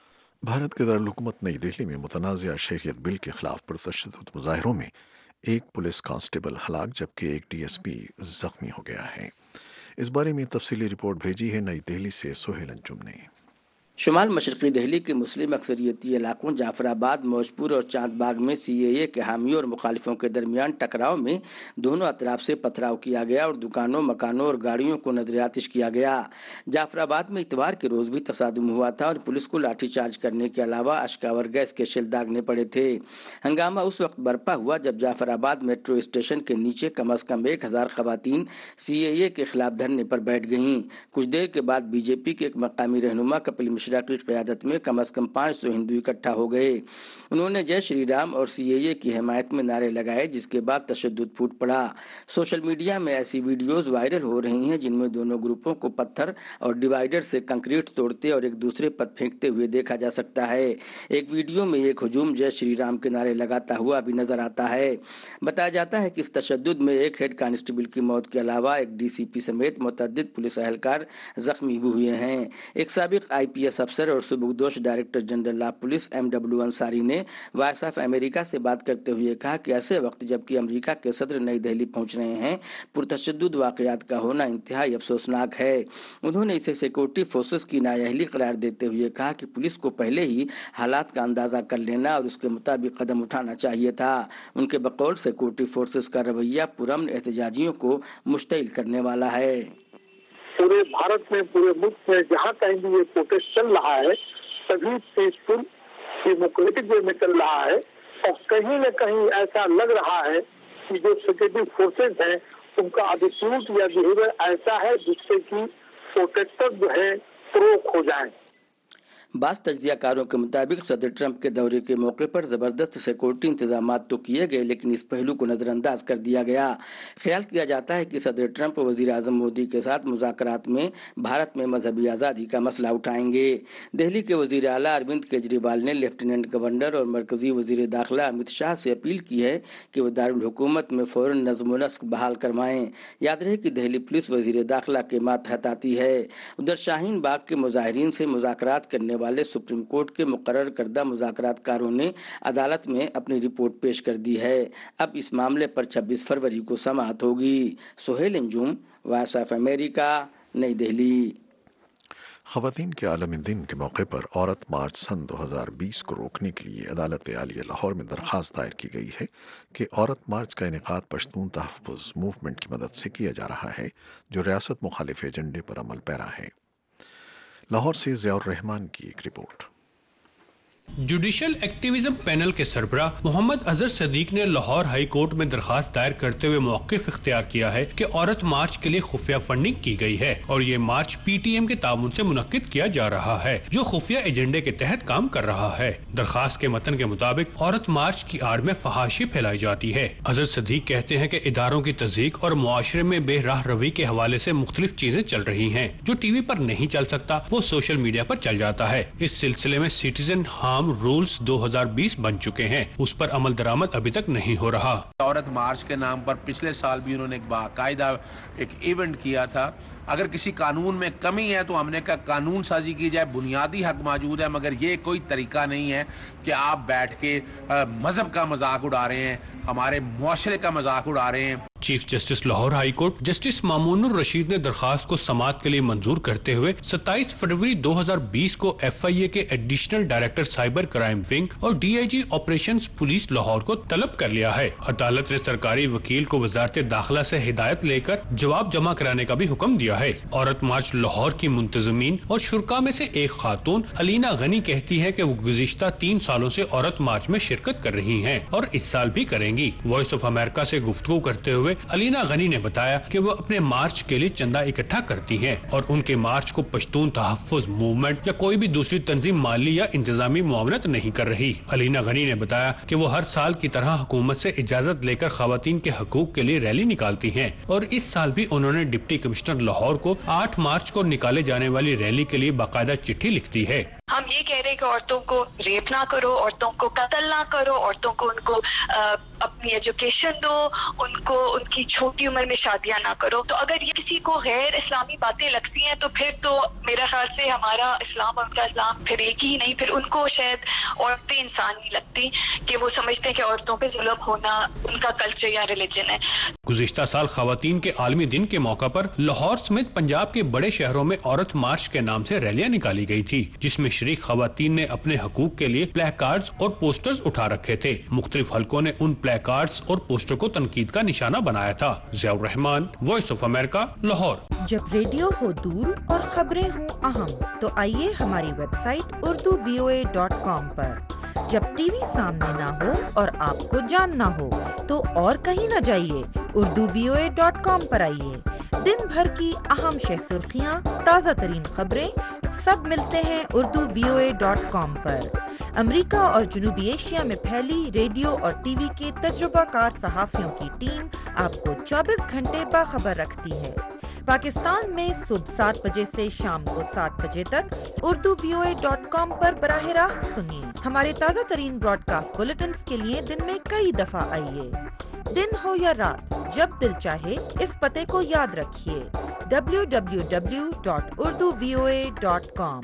Bharat के दारुल-हुकूमत नई दिल्ली में मुतनाज़िया शहरियत बिल के खिलाफ पुरतशद्दुद मुजाहरों में एक पुलिस कांस्टेबल हलाक जबकि एक डीएसपी जख्मी हो गया है। इस बारे में तफसीली रिपोर्ट भेजी है नई दिल्ली से सोहेल अंजुम ने। شمال مشرقی دہلی کے مسلم اکثریتی علاقوں جعفر آباد، موجپور اور چاند باغ میں سی اے اے کے حامیوں اور مخالفوں کے درمیان ٹکراؤ میں دونوں اطراف سے پتھراؤ کیا گیا اور دکانوں، مکانوں اور گاڑیوں کو نظر آتش کیا گیا۔ جعفر آباد میں اتوار کے روز بھی تصادم ہوا تھا اور پولیس کو لاٹھی چارج کرنے کے علاوہ اشکاور گیس کے شیل داغنے پڑے تھے۔ ہنگامہ اس وقت برپا ہوا جب جعفر آباد میٹرو اسٹیشن کے نیچے کم از کم ایک ہزار خواتین سی اے اے کے خلاف دھرنے پر بیٹھ گئیں۔ کچھ دیر کے بعد بی جے پی کے ایک مقامی رہنما کپل مشرا کی قیادت میں کم از کم پانچ سو ہندو اکٹھا ہو گئے۔ انہوں نے جے شری رام اور سی اے اے کی حمایت میں نعرے لگائے، جس کے بعد تشدد پھوٹ پڑا۔ سوشل میڈیا میں ایسی ویڈیوز وائرل ہو رہی ہیں جن میں دونوں گروپوں کو پتھر اور ڈیوائیڈر سے کنکریٹ توڑتے اور ایک دوسرے پر پھینکتے ہوئے دیکھا جا سکتا ہے۔ ایک ویڈیو میں ایک ہجوم جے شری رام کے نعرے لگاتا ہوا بھی نظر آتا ہے۔ بتایا جاتا ہے کہ اس تشدد میں ایک ہیڈ کانسٹیبل کی موت کے علاوہ ایک ڈی سی پی سمیت متعدد پولیس اہلکار زخمی بھی ہوئے ہیں۔ ایک سابق آئی پی ایس افسر اور سبکدوش director general of police M W Ansari نے وائس آف امریکہ سے بات کرتے ہوئے کہا کہ ایسے وقت جبکہ امریکہ کے صدر نئی دہلی پہنچ رہے ہیں، پرتشدد واقعات کا ہونا انتہائی افسوسناک ہے۔ انہوں نے اسے سیکورٹی فورسز کی نااہلی قرار دیتے ہوئے کہا کہ پولیس کو پہلے ہی حالات کا اندازہ کر لینا اور اس کے مطابق قدم اٹھانا چاہیے تھا۔ ان کے بقول سیکورٹی فورسز کا رویہ پرامن احتجاجیوں کو مشتعل کرنے والا ہے۔ پورے بھارت میں، پورے ملک میں جہاں کہیں بھی یہ پروٹیسٹ چل رہا ہے سبھی پیسفل ڈیموکریٹک وے میں چل رہا ہے، اور کہیں نہ کہیں ایسا لگ رہا ہے کہ جو سیکورٹی فورسز ہیں ان کا ایٹیٹیوڈ یا بیہیویئر ایسا ہے جس سے کہ پروٹیسٹر جو ہے پروک ہو جائیں۔ بعض تجزیہ کاروں کے مطابق صدر ٹرمپ کے دورے کے موقع پر زبردست سیکورٹی انتظامات تو کیے گئے، لیکن اس پہلو کو نظر انداز کر دیا گیا۔ خیال کیا جاتا ہے کہ صدر ٹرمپ وزیر اعظم مودی کے ساتھ مذاکرات میں بھارت میں مذہبی آزادی کا مسئلہ اٹھائیں گے۔ دہلی کے وزیر اعلیٰ اروند کیجریوال نے لیفٹیننٹ گورنر اور مرکزی وزیر داخلہ امت شاہ سے اپیل کی ہے کہ وہ دارالحکومت میں فوراً نظم و نسق بحال کروائیں۔ یاد رہے کہ دہلی پولیس وزیر داخلہ کے ماتحت آتی ہے۔ ادھر شاہین باغ کے مظاہرین سے مذاکرات کرنے والے سپریم کورٹ کے مقرر کردہ مذاکرات کاروں نے عدالت میں اپنی رپورٹ پیش کر دی ہے۔ اب اس معاملے پر چھبیس فروری کو سماعت ہوگی۔ Sohail Anjum, voice of America, Nai Delhi. خواتین کے عالمی دن کے موقع پر عورت مارچ سن دو ہزار بیس کو روکنے کے لیے عدالت عالیہ لاہور میں درخواست دائر کی گئی ہے کہ عورت مارچ کا انعقاد پشتون تحفظ موومنٹ کی مدد سے کیا جا رہا ہے، جو ریاست مخالف ایجنڈے پر عمل پیرا ہے۔ لاہور سے ضیاء الرحمان کی ایک رپورٹ۔ جوڈیشل ایکٹیویزم پینل کے سربراہ محمد اظہر صدیق نے لاہور ہائی کورٹ میں درخواست دائر کرتے ہوئے موقف اختیار کیا ہے کہ عورت مارچ کے لیے خفیہ فنڈنگ کی گئی ہے اور یہ مارچ پی ٹی ایم کے تعاون سے منعقد کیا جا رہا ہے، جو خفیہ ایجنڈے کے تحت کام کر رہا ہے۔ درخواست کے متن کے مطابق عورت مارچ کی آڑ میں فحاشی پھیلائی جاتی ہے۔ اظہر صدیق کہتے ہیں کہ اداروں کی تضییق اور معاشرے میں بے راہ روی کے حوالے سے مختلف چیزیں چل رہی ہیں، جو ٹی وی پر نہیں چل سکتا وہ سوشل میڈیا پر چل جاتا ہے۔ اس سلسلے میں سٹیزن ہارم رولز دو ہزار بیس بن چکے ہیں، اس پر عمل درآمد ابھی تک نہیں ہو رہا۔ عورت مارچ کے نام پر پچھلے سال بھی انہوں نے ایک باقاعدہ ایک ایونٹ کیا تھا۔ اگر کسی قانون میں کمی ہے تو ہم نے کہا قانون سازی کی جائے، بنیادی حق موجود ہے، مگر یہ کوئی طریقہ نہیں ہے کہ آپ بیٹھ کے مذہب کا مذاق اڑا رہے ہیں، ہمارے معاشرے کا مذاق اڑا رہے ہیں۔ Chief justice Lahore high court justice Mamoon ur-Rasheed نے درخواست کو سماعت کے لیے منظور کرتے ہوئے ستائیس فروری دو ہزار بیس کو ایف آئی اے کے additional director cyber crime wing اور D I G operations police Lahore کو طلب کر لیا ہے۔ عدالت نے سرکاری وکیل کو وزارت داخلہ سے ہدایت لے کر جواب جمع کرانے کا بھی حکم دیا ہے۔ عورت مارچ لاہور کی منتظمین اور شرکا میں سے ایک خاتون علینا غنی کہتی ہے کہ وہ گزشتہ تین سالوں سے عورت مارچ میں شرکت کر رہی ہیں اور اس سال بھی کریں گی۔ وائس آف امریکہ سے گفتگو کرتے ہوئے علینا غنی نے بتایا کہ وہ اپنے مارچ کے لیے چندہ اکٹھا کرتی ہیں اور ان کے مارچ کو پشتون تحفظ موومنٹ یا کوئی بھی دوسری تنظیم مالی یا انتظامی معاونت نہیں کر رہی۔ علینا غنی نے بتایا کہ وہ ہر سال کی طرح حکومت سے اجازت لے کر خواتین کے حقوق کے لیے ریلی نکالتی ہیں اور اس سال بھی انہوں نے ڈپٹی کمشنر لاہور کو آٹھ مارچ کو نکالے جانے والی ریلی کے لیے باقاعدہ چٹھی لکھ دی ہے۔ ہم یہ کہہ رہے ہیں کہ عورتوں کو ریپ نہ کرو، عورتوں کو قتل نہ کرو، عورتوں کو ان کو اپنی ایجوکیشن دو، ان کو ان کی چھوٹی عمر میں شادیاں نہ کرو. تو اگر یہ کسی کو غیر اسلامی باتیں لگتی ہیں تو پھر تو میرا خیال سے ہمارا اسلام اور ان کا اسلام پھر ایک ہی نہیں. پھر ان کو شاید عورتیں انسان نہیں لگتی کہ وہ سمجھتے ہیں کہ عورتوں پہ ظلم ہونا ان کا کلچر یا ریلیجن ہے. گزشتہ سال خواتین کے عالمی دن کے موقع پر لاہور سمیت پنجاب کے بڑے شہروں میں عورت مارچ کے نام سے ریلیاں نکالی گئی تھی، جس میں شریک خواتین نے اپنے حقوق کے لیے پلے کارڈز اور پوسٹرز اٹھا رکھے تھے. مختلف حلقوں نے ان پلے کارڈز اور پوسٹر کو تنقید کا نشانہ بنایا تھا. Zia ur-Rahman, voice of America, Lahore. جب ریڈیو ہو دور اور خبریں ہوں اہم تو آئیے ہماری website Urdu V O A dot com پر. جب ٹی وی سامنے نہ ہو اور آپ کو جاننا ہو تو اور کہیں نہ جائیے، Urdu V O A dot com پر آئیے. دن بھر کی اہم شہ سرخیاں، تازہ ترین خبریں سب ملتے ہیں Urdu V O A dot com پر. امریکہ اور جنوبی ایشیا میں پھیلی ریڈیو اور ٹی وی کے تجربہ کار صحافیوں کی ٹیم آپ کو چوبیس گھنٹے باخبر رکھتی ہے. پاکستان میں صبح سات بجے سے شام کو سات بجے تک Urdu V O A dot com پر براہ راست سنیے. ہمارے تازہ ترین براڈ کاسٹ بلیٹنز کے لیے دن میں کئی دفعہ آئیے. دن ہو یا رات، جب دل چاہے اس پتے کو یاد رکھیے، W W W dot Urdu V O A dot com.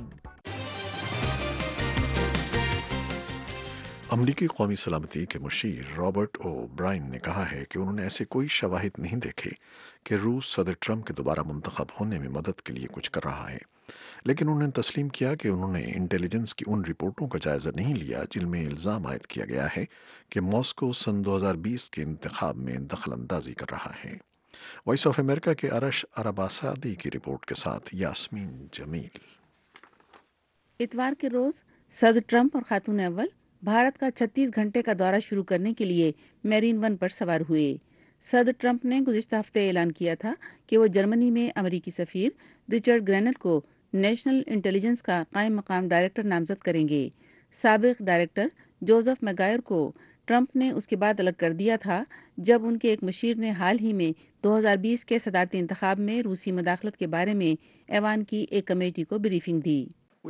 امریکی قومی سلامتی کے مشیر رابرٹ او برائن نے کہا ہے کہ انہوں نے ایسے کوئی شواہد نہیں دیکھے کہ روس صدر ٹرمپ کے دوبارہ منتخب ہونے میں مدد کے لیے کچھ کر رہا ہے، لیکن انہوں نے تسلیم کیا کہ انہوں نے انٹیلیجنس کی ان رپورٹوں کا جائزہ نہیں لیا جن میں الزام عائد کیا گیا ہے کہ ماسکو سن دو ہزار بیس کے انتخاب میں دخل اندازی کر رہا ہے. وائس آف امریکہ کے ارش عرباسادی کی رپورٹ کے ساتھ یاسمین جمیل. اتوار کے روز صدر ٹرمپ اور خاتون اول بھارت کا چھتیس گھنٹے کا دورہ شروع کرنے کے لیے میرین ون پر سوار ہوئے. صدر ٹرمپ نے گزشتہ ہفتے اعلان کیا تھا کہ وہ جرمنی میں امریکی سفیر رچرڈ گرینل کو نیشنل انٹیلیجنس کا قائم مقام ڈائریکٹر نامزد کریں گے. سابق ڈائریکٹر جوزف میگائر کو ٹرمپ نے اس کے بعد الگ کر دیا تھا جب ان کے ایک مشیر نے حال ہی میں دو ہزار بیس کے صدارتی انتخاب میں روسی مداخلت کے بارے میں ایوان کی ایک کمیٹی کو بریفنگ دی.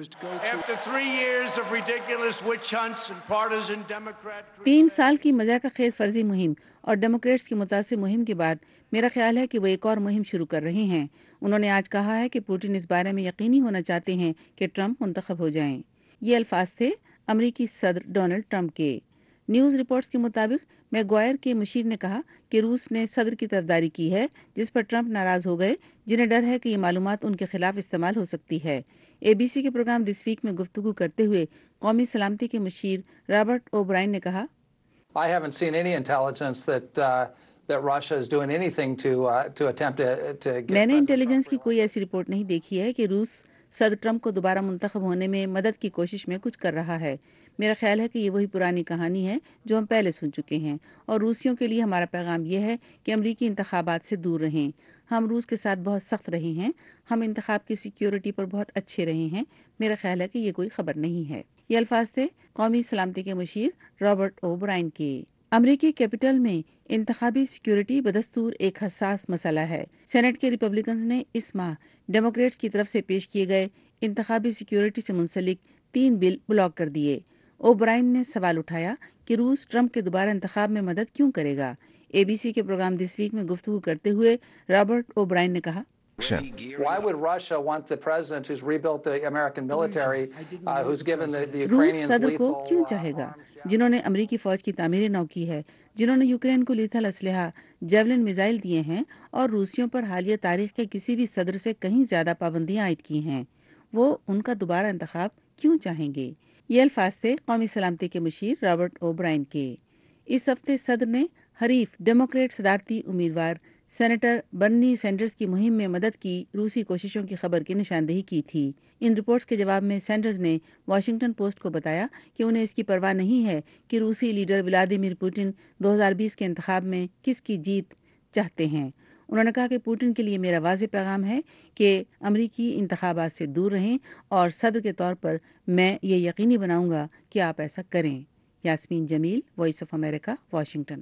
تین سال کی مذاق خیز فرضی مہم اور ڈیموکریٹس کی متاثر مہم کے بعد میرا خیال ہے کہ وہ ایک اور مہم شروع کر رہے ہیں. انہوں نے آج کہا ہے کہ پوٹن اس بارے میں یقینی ہونا چاہتے ہیں کہ ٹرمپ منتخب ہو جائیں. یہ الفاظ تھے امریکی صدر ڈونلڈ ٹرمپ کے. نیوز رپورٹس کے مطابق میگوائر کے مشیر نے کہا کہ روس نے صدر کی طرفداری کی ہے، جس پر ٹرمپ ناراض ہو گئے، جنہیں ڈر ہے کہ یہ معلومات ان کے خلاف استعمال ہو سکتی ہے. اے بی سی کے پروگرام دس ویک میں گفتگو کرتے ہوئے قومی سلامتی کے مشیر رابرٹ او برائن نے کہا، I haven't seen any intelligence that uh, that Russia is doing anything to uh, to attempt to, to get میں نے انٹیلیجنس کی کوئی ایسی رپورٹ نہیں دیکھی ہے کہ روس صدر ٹرمپ کو دوبارہ منتخب ہونے میں مدد کی کوشش میں کچھ کر رہا ہے. میرا خیال ہے کہ یہ وہی پرانی کہانی ہے جو ہم پہلے سن چکے ہیں، اور روسیوں کے لیے ہمارا پیغام یہ ہے کہ امریکی انتخابات سے دور رہیں. ہم روس کے ساتھ بہت سخت رہے ہیں، ہم انتخاب کی سیکیورٹی پر بہت اچھے رہے ہیں. میرا خیال ہے کہ یہ کوئی خبر نہیں ہے. یہ الفاظ تھے قومی سلامتی کے مشیر رابرٹ او برائن کے. امریکی کیپٹل میں انتخابی سیکیورٹی بدستور ایک حساس مسئلہ ہے. سینٹ کے ریپبلکنز نے اس ماہ ڈیموکریٹس کی طرف سے پیش کیے گئے انتخابی سیکیورٹی سے منسلک تین بل بلاک کر دیے. او برائن نے سوال اٹھایا کہ روس ٹرمپ کے دوبارہ انتخاب میں مدد کیوں کرے گا. اے بی سی کے پروگرام دس ویک میں گفتگو کرتے ہوئے رابرٹ او برائن نے کہا، Why would Russia want the president who's rebuilt the American military, uh, who's given the, the Ukrainians روس صدر کو lethal کیوں چاہے گا جنہوں نے امریکی فوج کی تعمیر نو کی ہے، جنہوں نے یوکرین کو لیتھل اسلحہ جیولن میزائل دیے ہیں اور روسیوں پر حالیہ تاریخ کے کسی بھی صدر سے کہیں زیادہ پابندیاں عائد کی ہیں. وہ ان کا دوبارہ انتخاب کیوں چاہیں گے؟ یہ الفاظ تھے قومی سلامتی کے مشیر رابرٹ او برائن کے. اس ہفتے صدر نے حریف ڈیموکریٹ صدارتی امیدوار سینیٹر برنی سینڈرز کی مہم میں مدد کی روسی کوششوں کی خبر کی نشاندہی کی تھی. ان رپورٹس کے جواب میں سینڈرز نے واشنگٹن پوسٹ کو بتایا کہ انہیں اس کی پرواہ نہیں ہے کہ روسی لیڈر ولادیمیر پوٹن دو ہزار بیس کے انتخاب میں کس کی جیت چاہتے ہیں. انہوں نے کہا کہ پوٹن کے لیے میرا واضح پیغام ہے کہ امریکی انتخابات سے دور رہیں، اور صدر کے طور پر میں یہ یقینی بناؤں گا کہ آپ ایسا کریں. Yasmeen Jamil, voice of America, Washington.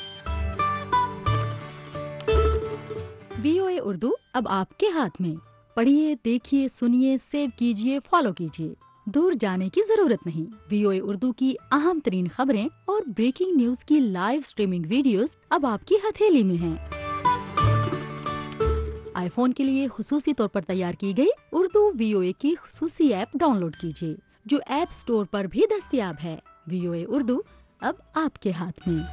V O A Urdu اب آپ کے ہاتھ میں. पढ़िए, देखिए, सुनिए, सेव कीजिए, फॉलो कीजिए। दूर जाने की जरूरत नहीं। वीओए उर्दू की अहम तरीन खबरें और ब्रेकिंग न्यूज की लाइव स्ट्रीमिंग वीडियोस अब आपकी हथेली में हैं। आईफोन के लिए खुसूसी तौर पर तैयार की गई उर्दू वीओए की खुसूसी ऐप डाउनलोड कीजिए, जो ऐप स्टोर पर भी दस्तयाब है। वीओए उर्दू अब आपके हाथ में।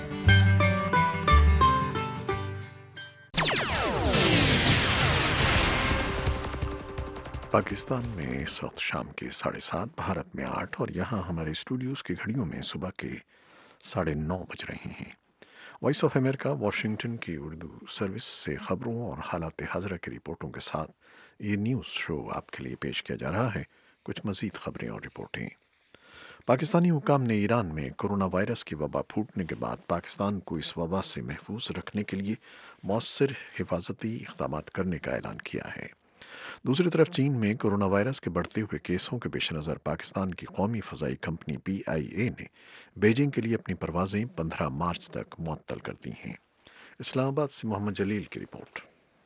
पाकिस्तान में इस वक्त शाम के साढ़े सात, भारत में आठ और यहाँ हमारे स्टूडियोज़ की घड़ियों में सुबह के साढ़े नौ बज रहे हैं। वॉइस ऑफ अमेरिका वाशिंगटन की उर्दू सर्विस से खबरों और हालात हाज़िरा की रिपोर्टों के साथ ये न्यूज़ शो आपके लिए पेश किया जा रहा है। कुछ मज़ीद खबरें और रिपोर्टें। पाकिस्तानी हुकाम ने ईरान में कोरोना वायरस की वबा फूटने के बाद पाकिस्तान को इस वबा से महफूज रखने के लिए मौसर हिफाजती इक़दाम करने का ऐलान किया है। दूसरी तरफ चीन में कोरोना वायरस के बढ़ते हुए केसों के पेश नज़र पाकिस्तान की कौमी फ़ज़ाई कंपनी पी आई ए ने बीजिंग के लिए अपनी परवाज़ें पंद्रह मार्च तक मुअत्तल कर दी हैं। इस्लामाबाद से मोहम्मद जलील की रिपोर्ट।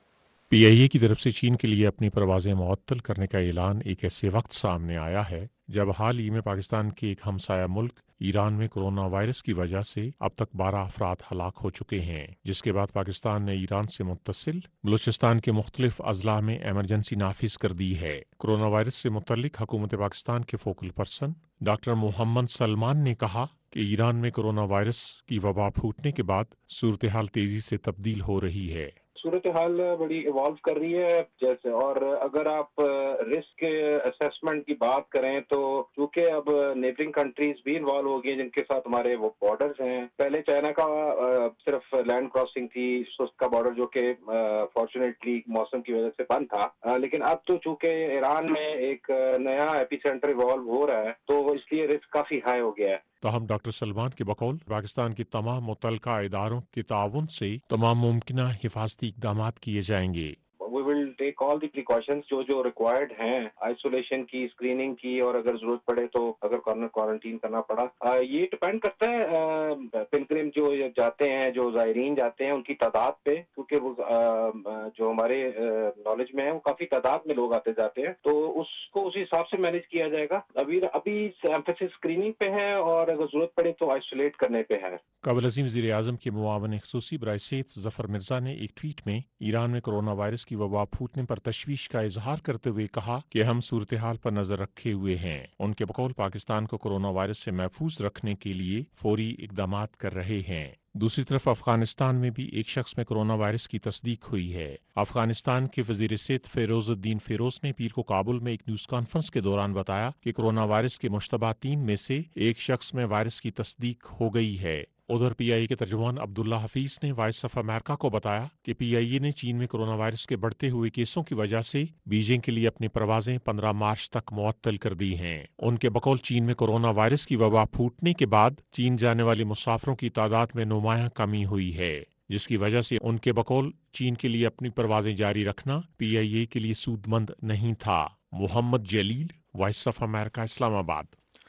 पी आई ए की तरफ से चीन के लिए अपनी परवाज़ें मुअत्तल करने का ऐलान एक ऐसे वक्त सामने आया है जब हाल ही में पाकिस्तान के एक हमसाया मुल्क ईरान में कोरोना वायरस की वजह से अब तक बारह अफराद हलाक हो चुके हैं, जिसके बाद पाकिस्तान ने ईरान से मुत्तसिल बलूचिस्तान के मुख्तलिफ अजला में एमरजेंसी नाफिज कर दी है। कोरोना वायरस से मुतल्लिक हुकूमत पाकिस्तान के focal person doctor Mohammad Salman ने कहा कि ईरान में कोरोना वायरस की वबा फूटने के बाद सूरत हाल तेजी से तब्दील हो रही है। सूरत हाल बड़ी इवॉल्व कर रही है जैसे, और अगर आप रिस्क असेसमेंट की बात करें तो चूंकि अब नेबरिंग कंट्रीज भी इन्वॉल्व हो गई जिनके साथ हमारे वो बॉर्डर्स हैं। पहले चाइना का सिर्फ लैंड क्रॉसिंग थी, सुस्त का बॉर्डर जो कि फॉर्चुनेटली मौसम की वजह से बंद था, लेकिन अब तो चूंकि ईरान में एक नया एपिसेंटर इवॉल्व हो रहा है तो इसलिए रिस्क काफी हाई हो गया है। ताहम डॉक्टर सलमान के बकौल पाकिस्तान के तमाम मुतल्लिका इदारों के ताउन से तमाम मुमकिन हिफाजती इक़दाम किए जाएंगे। We will take all the precautions जो जो रिक्वायर्ड हैं, आइसोलेशन की, स्क्रीनिंग की, और अगर जरूरत पड़े तो अगर कॉर्नर क्वारंटीन करना पड़ा। आ, ये डिपेंड करता है पिलग्रिम जो जाते हैं, जो ज़ायरीन जाते हैं उनकी तादाद पे, क्योंकि वो आ, जो हमारे नॉलेज में है वो काफी तादाद में लोग आते जाते हैं, तो उसको उस हिसाब से मैनेज किया जाएगा। अभी अभी एम्फेसिस स्क्रीनिंग पे है और अगर जरूरत पड़े तो आइसोलेट करने पे है। काबिल अज़ीम वज़ीर आज़म के मुआवन ख़ुसूसी बराए सेहत ज़फ़र मिर्ज़ा ने एक ट्वीट में ईरान में कोरोना वायरस की वबा फूटने पर तशवीश का इजहार करते हुए कहा कि हम सूरत हाल पर नजर रखे हुए हैं। उनके बकौल पाकिस्तान को कोरोना वायरस से महफूज रखने के लिए फौरी इक़दाम कर रहे हैं। दूसरी तरफ अफगानिस्तान में भी एक शख्स में कोरोना वायरस की तस्दीक हुई है। अफगानिस्तान के वजीर सेहत फेरोजुद्दीन फेरोज ने पीर को काबुल में एक न्यूज कॉन्फ्रेंस के दौरान बताया कि कोरोना वायरस के मुश्तबा तीन में से एक शख्स में वायरस की तस्दीक हो गई है। उधर पी आई ए के तर्जुमान अब्दुल्ला हफीज ने वॉइस ऑफ अमेरिका को बताया कि पी आई ए ने चीन में कोरोना वायरस के बढ़ते हुए केसों की वजह से बीजिंग के लिए अपनी परवाजें पंद्रह मार्च तक मुअत्तल कर दी हैं। उनके बकौल चीन में कोरोना वायरस की वबा फूटने के बाद चीन जाने वाले मुसाफिरों की तादाद में नुमायां कमी हुई है, जिसकी वजह से उनके बकौल चीन के लिए अपनी परवाजें जारी रखना पी आई ए के लिए सूदमंद नहीं था। Mohammad Jalil, voice of America, Islamabad.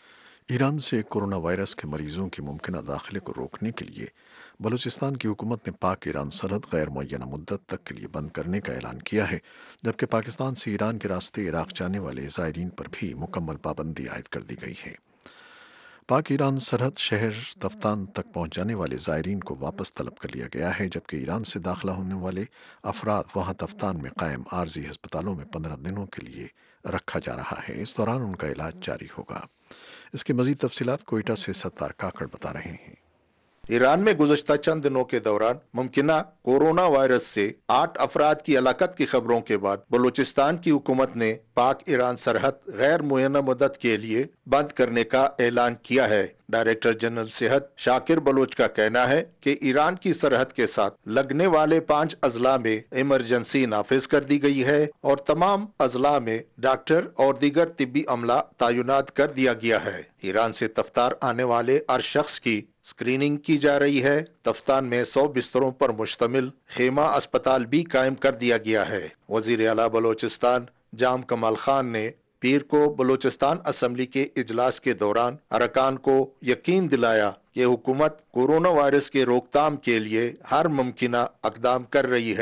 Iran से कोरोना वायरस के मरीजों की मुमकिन दाखिले को रोकने के लिए बलूचिस्तान की हुकूमत ने पाक ईरान सरहद गैर मुअय्यना मुद्दत तक के लिए बंद करने का ऐलान किया है, जबकि पाकिस्तान से ईरान के रास्ते इराक जाने वाले ज़ायरीन पर भी मुकम्मल पाबंदी आयद कर दी गई है। पाक ईरान सरहद शहर तफ्तान तक पहुँच जाने वाले ज़ायरीन को वापस तलब कर लिया गया है, जबकि ईरान से दाखिला होने वाले अफराद वहाँ तफ्तान में कायम आर्जी अस्पतालों में पंद्रह दिनों के लिए रखा जा रहा है। इस दौरान उनका इलाज जारी होगा। इसकी मज़ीद तफसीलात कोयटा से सत्तार काकड़ बता रहे हैं। ईरान में गुज़श्ता चंद दिनों के दौरान मुमकिना कोरोना वायरस से आठ अफराद की हलाकत की खबरों के बाद बलूचिस्तान की हुकूमत ने पाक ईरान सरहद गैर मुअय्यना मुद्दत के लिए बंद करने का ऐलान किया है। डायरेक्टर जनरल सेहत शाकिर बलोच का कहना है कि ईरान की सरहद के साथ लगने वाले पांच अजला में इमरजेंसी नाफिज कर दी गई है और तमाम अजला में डॉक्टर और दीगर तिब्बी अमला तैनात कर दिया गया है। ईरान से तफ्तार आने वाले हर शख्स की स्क्रीनिंग की जा रही है। तफ्तान में सौ बिस्तरों पर मुश्तमिल खेमा अस्पताल भी कायम कर दिया गया है। वजीर आला बलोचिस्तान जाम कमाल खान ने पीर को बलूचिस्तान असम्बली के इजलास के दौरान अरकान को यकीन दिलाया कि हुकूमत कोरोना वायरस के रोकथाम के लिए हर मुमकिन इक़दाम कर रही है।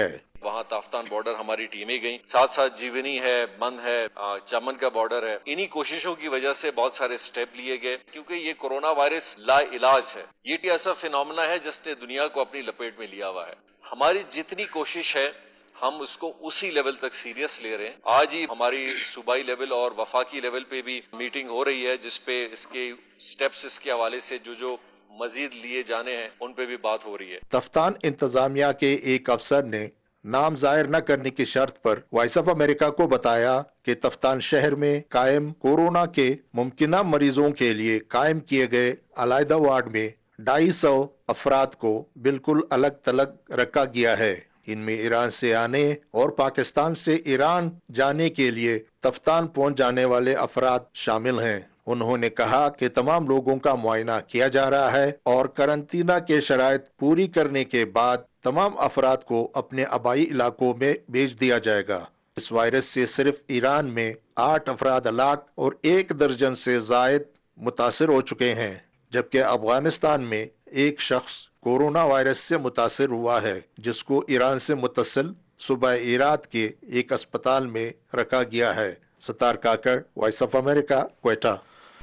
वहाँ ताफ्तान बॉर्डर हमारी टीमें गई, साथ साथ जीवनी है, मन है, चमन का बॉर्डर है। इन्हीं कोशिशों की वजह से बहुत सारे स्टेप लिए गए, क्योंकि ये कोरोना वायरस ला इलाज है। ये ऐसा फिनोमेना है जिसने दुनिया को अपनी लपेट में लिया हुआ है। हमारी जितनी कोशिश है हम उसको उसी लेवल तक सीरियस ले रहे हैं। आज ही हमारी सूबाई लेवल और वफाकी लेवल पे भी मीटिंग हो रही है, जिसपे इसके स्टेप्स इसके हवाले से जो जो मजीद लिए जाने हैं उन पे भी बात हो रही है। तफ्तान इंतजामिया के एक अफसर ने नाम जाहिर न करने की शर्त पर वॉइस ऑफ अमेरिका को बताया कि तफ्तान शहर में कायम कोरोना के मुमकिना मरीजों के लिए कायम किए गए अलहदा वार्ड में ढाई सौ अफराद को बिल्कुल अलग थलग रखा गया है। इनमें ईरान से आने और पाकिस्तान से ईरान जाने के लिए तफ्तान पहुंच जाने वाले अफराद शामिल हैं। उन्होंने कहा कि तमाम लोगों का मुआयना किया जा रहा है और करंतना के शराइत पूरी करने के बाद तमाम अफराद को अपने आबाई इलाकों में भेज दिया जाएगा। इस वायरस से सिर्फ ईरान में आठ अफराद हलाक और एक दर्जन से जायद मुतासर हो चुके हैं, जबकि अफगानिस्तान में एक शख्स कोरोना वायरस से मुतासर हुआ है, जिसको ईरान से मुतसिल सूबा इराक के एक अस्पताल में रखा गया है। Sattar Kakar, voice of America, Quetta.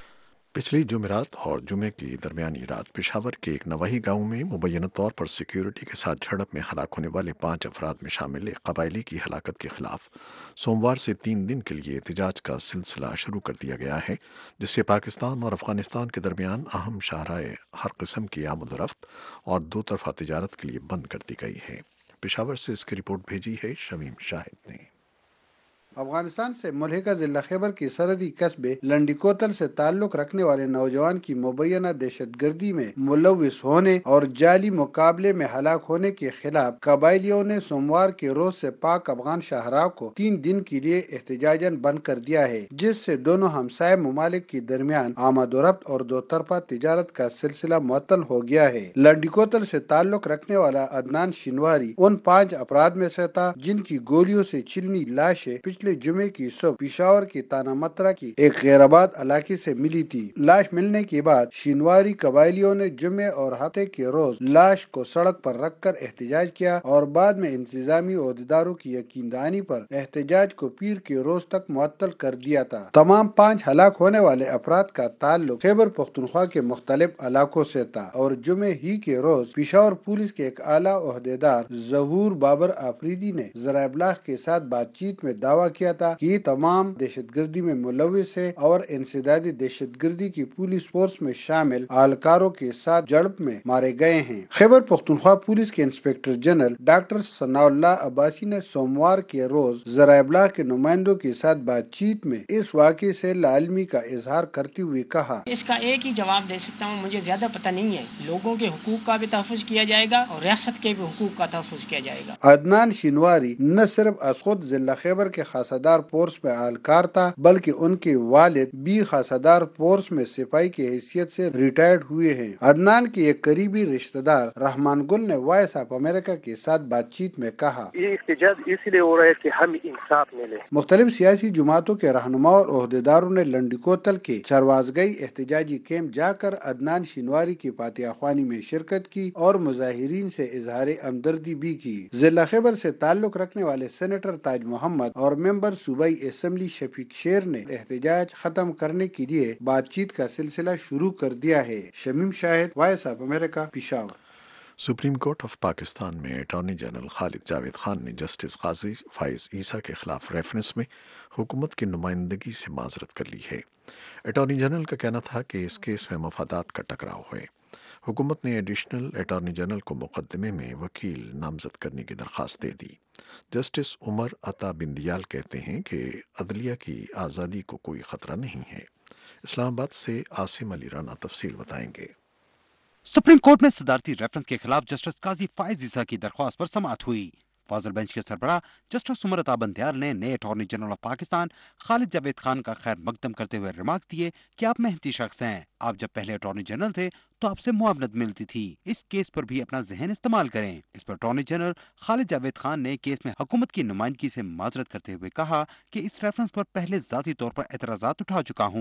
पिछली जुमेरात और जुमे की दरमियानी रात पेशावर के एक नवाही गांव में मुबैना तौर पर सिक्योरिटी के साथ झड़प में हलाक होने वाले पाँच अफराद में शामिल एक कबायली की हलाकत के खिलाफ सोमवार से तीन दिन के लिए एहतजाज का सिलसिला शुरू कर दिया गया है, जिससे पाकिस्तान और अफगानिस्तान के दरमियान अहम शाहराए हर किस्म की आमद-ओ-रफ्त और दो तरफा तिजारत के लिए बंद कर दी गई है। पेशावर से इसकी रिपोर्ट भेजी है शमीम शाहिद ने। अफगानिस्तान से मुल्हिका जिला खैबर की सरहदी कस्बे लंडिकोतल से ताल्लुक रखने वाले नौजवान की मुबैना दहशतगर्दी में मुलविस होने और जाली मुकाबले में हलाक होने के खिलाफ कबायलियों ने सोमवार के रोज से पाक अफगान शाहराह को तीन दिन के लिए एहतजाजन बंद कर दिया है, जिससे दोनों हमसाय ममालिक के दरमियान आमद-ओ-रफ्त और दो तरफा तिजारत का सिलसिला मुअत्तल हो गया है। लंडिकोतल से ताल्लुक रखने वाला अदनान शिनवारी उन पाँच अपराध में से था जिनकी गोलियों से छिलनी लाशें पिछले जुमे की सुबह पिशावर के ताना मतरा की एक गैराबाद इलाके से मिली थी। लाश मिलने के बाद शिनवारी कबायलियों ने जुमे और हफ्ते के रोज लाश को सड़क पर रखकर एहतजाज किया और बाद में इंतजामी ओहदेदारों की यकीनदहानी पर एहतजाज को पीर के रोज तक मुअत्तल कर दिया था। तमाम पाँच हलाक होने वाले अफराद का ताल्लुक खैबर पख्तूनख्वा के मुख्तलिफ इलाकों से था और जुमे ही के रोज पिशावर पुलिस के एक आला ओहदेदार जहूर बाबर आफरीदी ने ज़राए इब्लाग के साथ बातचीत में दावा किया था कि तमाम दहशतगर्दी में मुलविस है और इंसदादी दहशतगर्दी की पुलिस फोर्स में शामिल एहलकारों के साथ झड़प में मारे गए हैं। खैबर पख्तूनख्वा पुलिस के inspector general doctor Sanaullah Abbasi ने सोमवार के रोज ज़राए इब्लाग के नुमाइंदों के साथ बातचीत में इस वाक़े से लालमी का इजहार करते हुए कहा, इसका एक ही जवाब दे सकता हूँ, मुझे ज्यादा पता नहीं है। लोगों के हुकूक का भी तहफ़्फ़ुज़ किया जाएगा और रियासत के भी हुकूक का तहफ़्फ़ुज़ किया जाएगा। अदनान शिनवारी न सिर्फ अस खुद जिला खैबर के खासादार फोर्स में एहलकार था, बल्कि उनके वालिद भी खासादार फोर्स में सिपाही की हैसियत से रिटायर्ड हुए हैं। अदनान के एक करीबी रिश्तेदार रहमान गुल ने वॉइस ऑफ अमेरिका के साथ बातचीत में कहा, ये एहतजाज इसलिए हो रहा है कि हम इंसाफ मिले। मुख्तलिफ सियासी जमातों के रहनुमा और ओहदेदारों ने लंडिकोतल के चरवाजगई एहतजाजी कैंप जाकर अदनान शिनवारी की फातिहा ख्वानी में शिरकत की और मुजाहिरीन से इजहार हमदर्दी भी की। जिला खैबर से ताल्लुक रखने वाले सेनेटर ताज मोहम्मद और मेंबर सूबाई असेंबली शफीक शेर ने एहतजाज खत्म करने के लिए बातचीत का सिलसिला शुरू कर दिया है। Shamim Shahid, voice of America, Peshawar. Supreme court of Pakistan में अटॉर्नी जनरल खालिद जावेद खान ने जस्टिस काजी फाइज ईसा के खिलाफ रेफरेंस में हुकूमत की नुमाइंदगी से माजरत कर ली है। अटॉर्नी जनरल का कहना था कि इस केस में मफादात का टकराव है। हुकूमत ने एडिशनल अटॉर्नी जनरल को मुकदमे में वकील नामजद करने की दरख्वास्त दे दी। जस्टिस उमर अता बिंदियाल कहते हैं कि अदलिया की आज़ादी को कोई ख़तरा नहीं है। इस्लामाबाद से आसिम अली राना तफसील बताएंगे। सुप्रीम कोर्ट में सदारती रेफरेंस के खिलाफ जस्टिस काजी फाइज ईसा की दरख्वास्त पर समाअत हुई। फाजल बेंच के सरबराह जस्टिस उमर अता बिंदियाल ने नए attorney general of Pakistan Khalid Javed Khan का खैर मकदम करते हुए रिमार्क दिए कि आप मेहनती शख्स हैं। आप जब पहले अटॉर्नी जनरल थे तो आपसे मुआवनत मिलती थी। इस केस पर भी अपना जहन इस्तेमाल करें। इस पर अटॉर्नी जनरल खालिद जावेद खान ने केस में हुकूमत की नुमाइंदगी से माजरत करते हुए कहा कि इस रेफरेंस पर पहले जाती तौर पर एतराजात उठा चुका हूँ।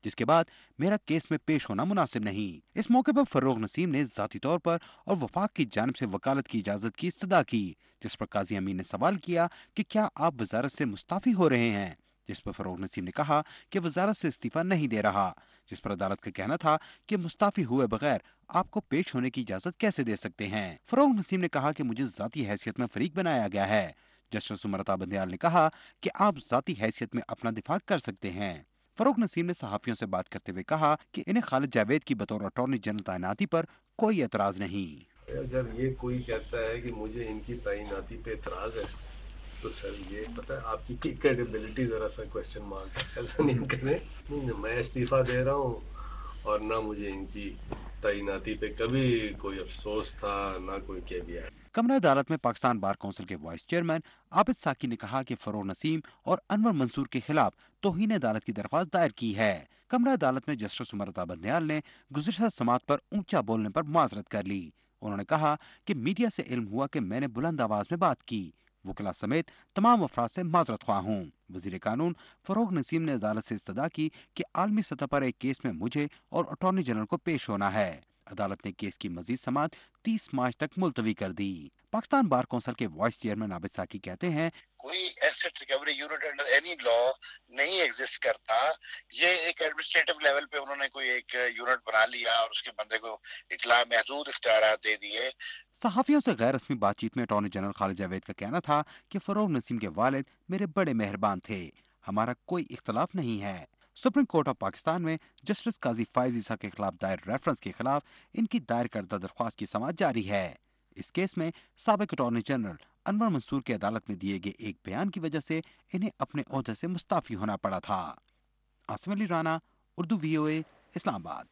जिसके बाद मेरा केस में पेश होना मुनासिब नहीं। इस मौके पर फरोग नसीम ने ज़ाती तौर पर और वफाक की जानिब से वकालत की इजाज़त की इस्तदा की, जिस पर काजी अमीन ने सवाल किया कि क्या आप वजारत से मुस्ताफ़ी हो रहे हैं, जिस पर फरोग नसीम ने कहा कि वजारत से इस्तीफ़ा नहीं दे रहा, जिस पर अदालत का कहना था कि मुस्ताफ़ी हुए बगैर आपको पेश होने की इजाज़त कैसे दे सकते हैं। फरोग नसीम ने कहा कि मुझे ज़ाती हैसियत में फरीक बनाया गया है। जस्टिस उमरता बंदयाल ने कहा कि आप ज़ाती हैसियत में अपना दिफा कर सकते हैं। फरोग नसीम ने सहाफ़ियों से बात करते हुए कहा कि इन्हें खालिद जावेद की बतौर अटॉर्नी जनरल तैनाती पर कोई एतराज़ नहीं। अगर ये कोई कहता है कि मुझे इनकी तैनाती पे एतराज़ है तो सर ये पता है आपकी क्रेडिबिलिटी ज़रा सा क्वेश्चन मार्क है। ऐसा नहीं करें, नहीं मैं इस्तीफ़ा दे रहा हूँ और ना मुझे इनकी तैनाती पे कभी कोई अफसोस था ना कोई कह दिया। कमरा अदालत में पाकिस्तान बार काउंसिल के वाइस चेयरमैन आबिद साकी ने कहा कि फरोग नसीम और अनवर मंसूर के खिलाफ तौहीन अदालत की दरख्वास्त दायर की है। कमरा अदालत में जस्टिस उमरता बंदयाल ने गुज़िश्ता समात पर ऊंचा बोलने पर माजरत कर ली। उन्होंने कहा कि मीडिया से इल्म हुआ कि मैंने बुलंद आवाज में बात की, वकला समेत तमाम अफराद से माजरत ख्वाह हूँ। वज़ीर कानून फरोग नसीम ने अदालत से इस्तदा की कि आलमी सतह पर एक केस में मुझे और अटॉर्नी जनरल को पेश होना है। अदालत ने केस की मजीद समात तीस मार्च तक मुलतवी कर दी। पाकिस्तान बार काउंसिल के वाइस चेयरमैन आबिद साकी कहते हैं, कोई asset recovery unit under any law नहीं एग्जिस्ट करता। ये एक एडमिनिस्ट्रेटिव लेवल पे उन्होंने कोई एक यूनिट बना लिया और उसके बंदे को इतला महदूद इख्तियारात दे दिए। सहाफियों से गैर रस्मी बातचीत में अटॉर्नी जनरल खालिद जावेद का कहना था कि फरोग नसीम के वालिद मेरे बड़े मेहरबान थे, हमारा कोई इख्तलाफ नहीं है। सुप्रीम कोर्ट ऑफ पाकिस्तान में जस्टिस काजी फाइज ईसा के खिलाफ दायर रेफरेंस के खिलाफ इनकी दायर करदा दरख्वास्त की समाअत जारी है। इस केस में साबिक अटॉर्नी जनरल अनवर मंसूर की अदालत में दिए गए एक बयान की वजह से इन्हें अपने ओहदे से मुस्ताफी होना पड़ा था। आसिम अली राना, उर्दू वीओए, इस्लामाबाद।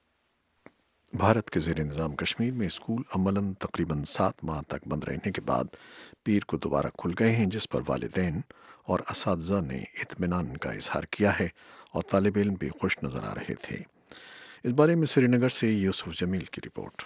भारत के ज़ेर इंतज़ाम कश्मीर में स्कूल अमलन तकरीबन सात माह तक बंद रहने के बाद पीर को दोबारा खुल गए हैं, जिस पर वालिदैन और असातिज़ा ने इत्मीनान का इजहार किया है और तालिब इल्म भी खुश नज़र आ रहे थे। इस बारे में श्रीनगर से यूसुफ जमील की रिपोर्ट।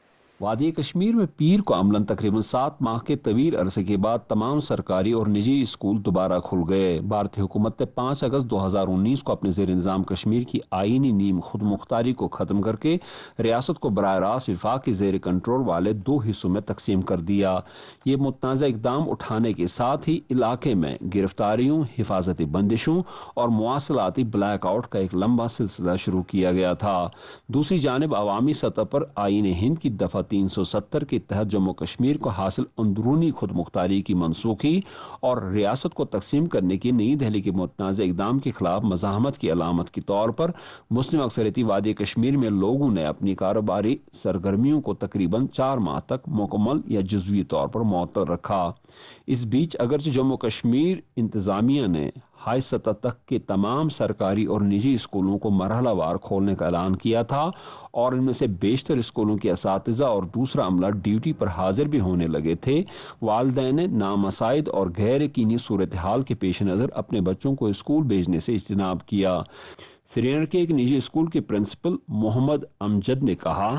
वादी कश्मीर में पीर को अमलन तकरीबन सात माह के तवील अरसे के बाद तमाम सरकारी और निजी स्कूल दोबारा खुल गए। भारतीय हुकूमत ने पाँच अगस्त दो हज़ार उन्नीस को अपने ज़ेर इंतज़ाम कश्मीर की आईनी नीम खुद मुख्तारी को ख़त्म करके रियासत को बराह रास्त विफाक के ज़ेर कंट्रोल वाले दो हिस्सों में तकसीम कर दिया। ये मुतनाज़ा इकदाम उठाने के साथ ही इलाके में गिरफ्तारियों, हिफाजती बंदिशों और मुवासलाती ब्लैक आउट का एक लंबा सिलसिला शुरू किया गया था। दूसरी जानिब अवामी सतह पर आईन हिंद की दफा तीन सौ सत्तर के तहत जम्मू कश्मीर को हासिल अंदरूनी खुद मुख्तारी की मनसूखी और रियासत को तकसीम करने की नई दिल्ली के मुतनाज़ इकदाम के खिलाफ मज़ाहमत की अलामत के तौर पर मुस्लिम अक्सरियती वादी कश्मीर में लोगों ने अपनी कारोबारी सरगर्मियों को तकरीबन चार माह तक मुकम्मल या जुज़वी तौर पर मुअत्तल रखा। इस बीच अगरचे जम्मू कश्मीर इंतज़ामिया ने हाई सतह तक के तमाम सरकारी और निजी स्कूलों को मरहलावार खोलने का ऐलान किया था और इनमें से बेशतर स्कूलों के असातिज़ा और दूसरा अमला ड्यूटी पर हाजिर भी होने लगे थे। वालिदैन ने नामसाइद और गैर यकीनी सूरत हाल के पेश नज़र अपने बच्चों को स्कूल भेजने से इज्तिनाब किया। श्रीनगर के एक निजी स्कूल के प्रिंसिपल मोहम्मद अमजद ने कहा,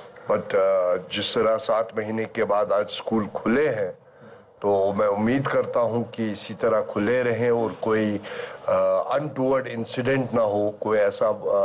बट जिस तरह सात महीने के बाद आज स्कूल खुले हैं तो मैं उम्मीद करता हूं कि इसी तरह खुले रहें और कोई अनटूवर्ड इंसिडेंट ना हो, कोई ऐसा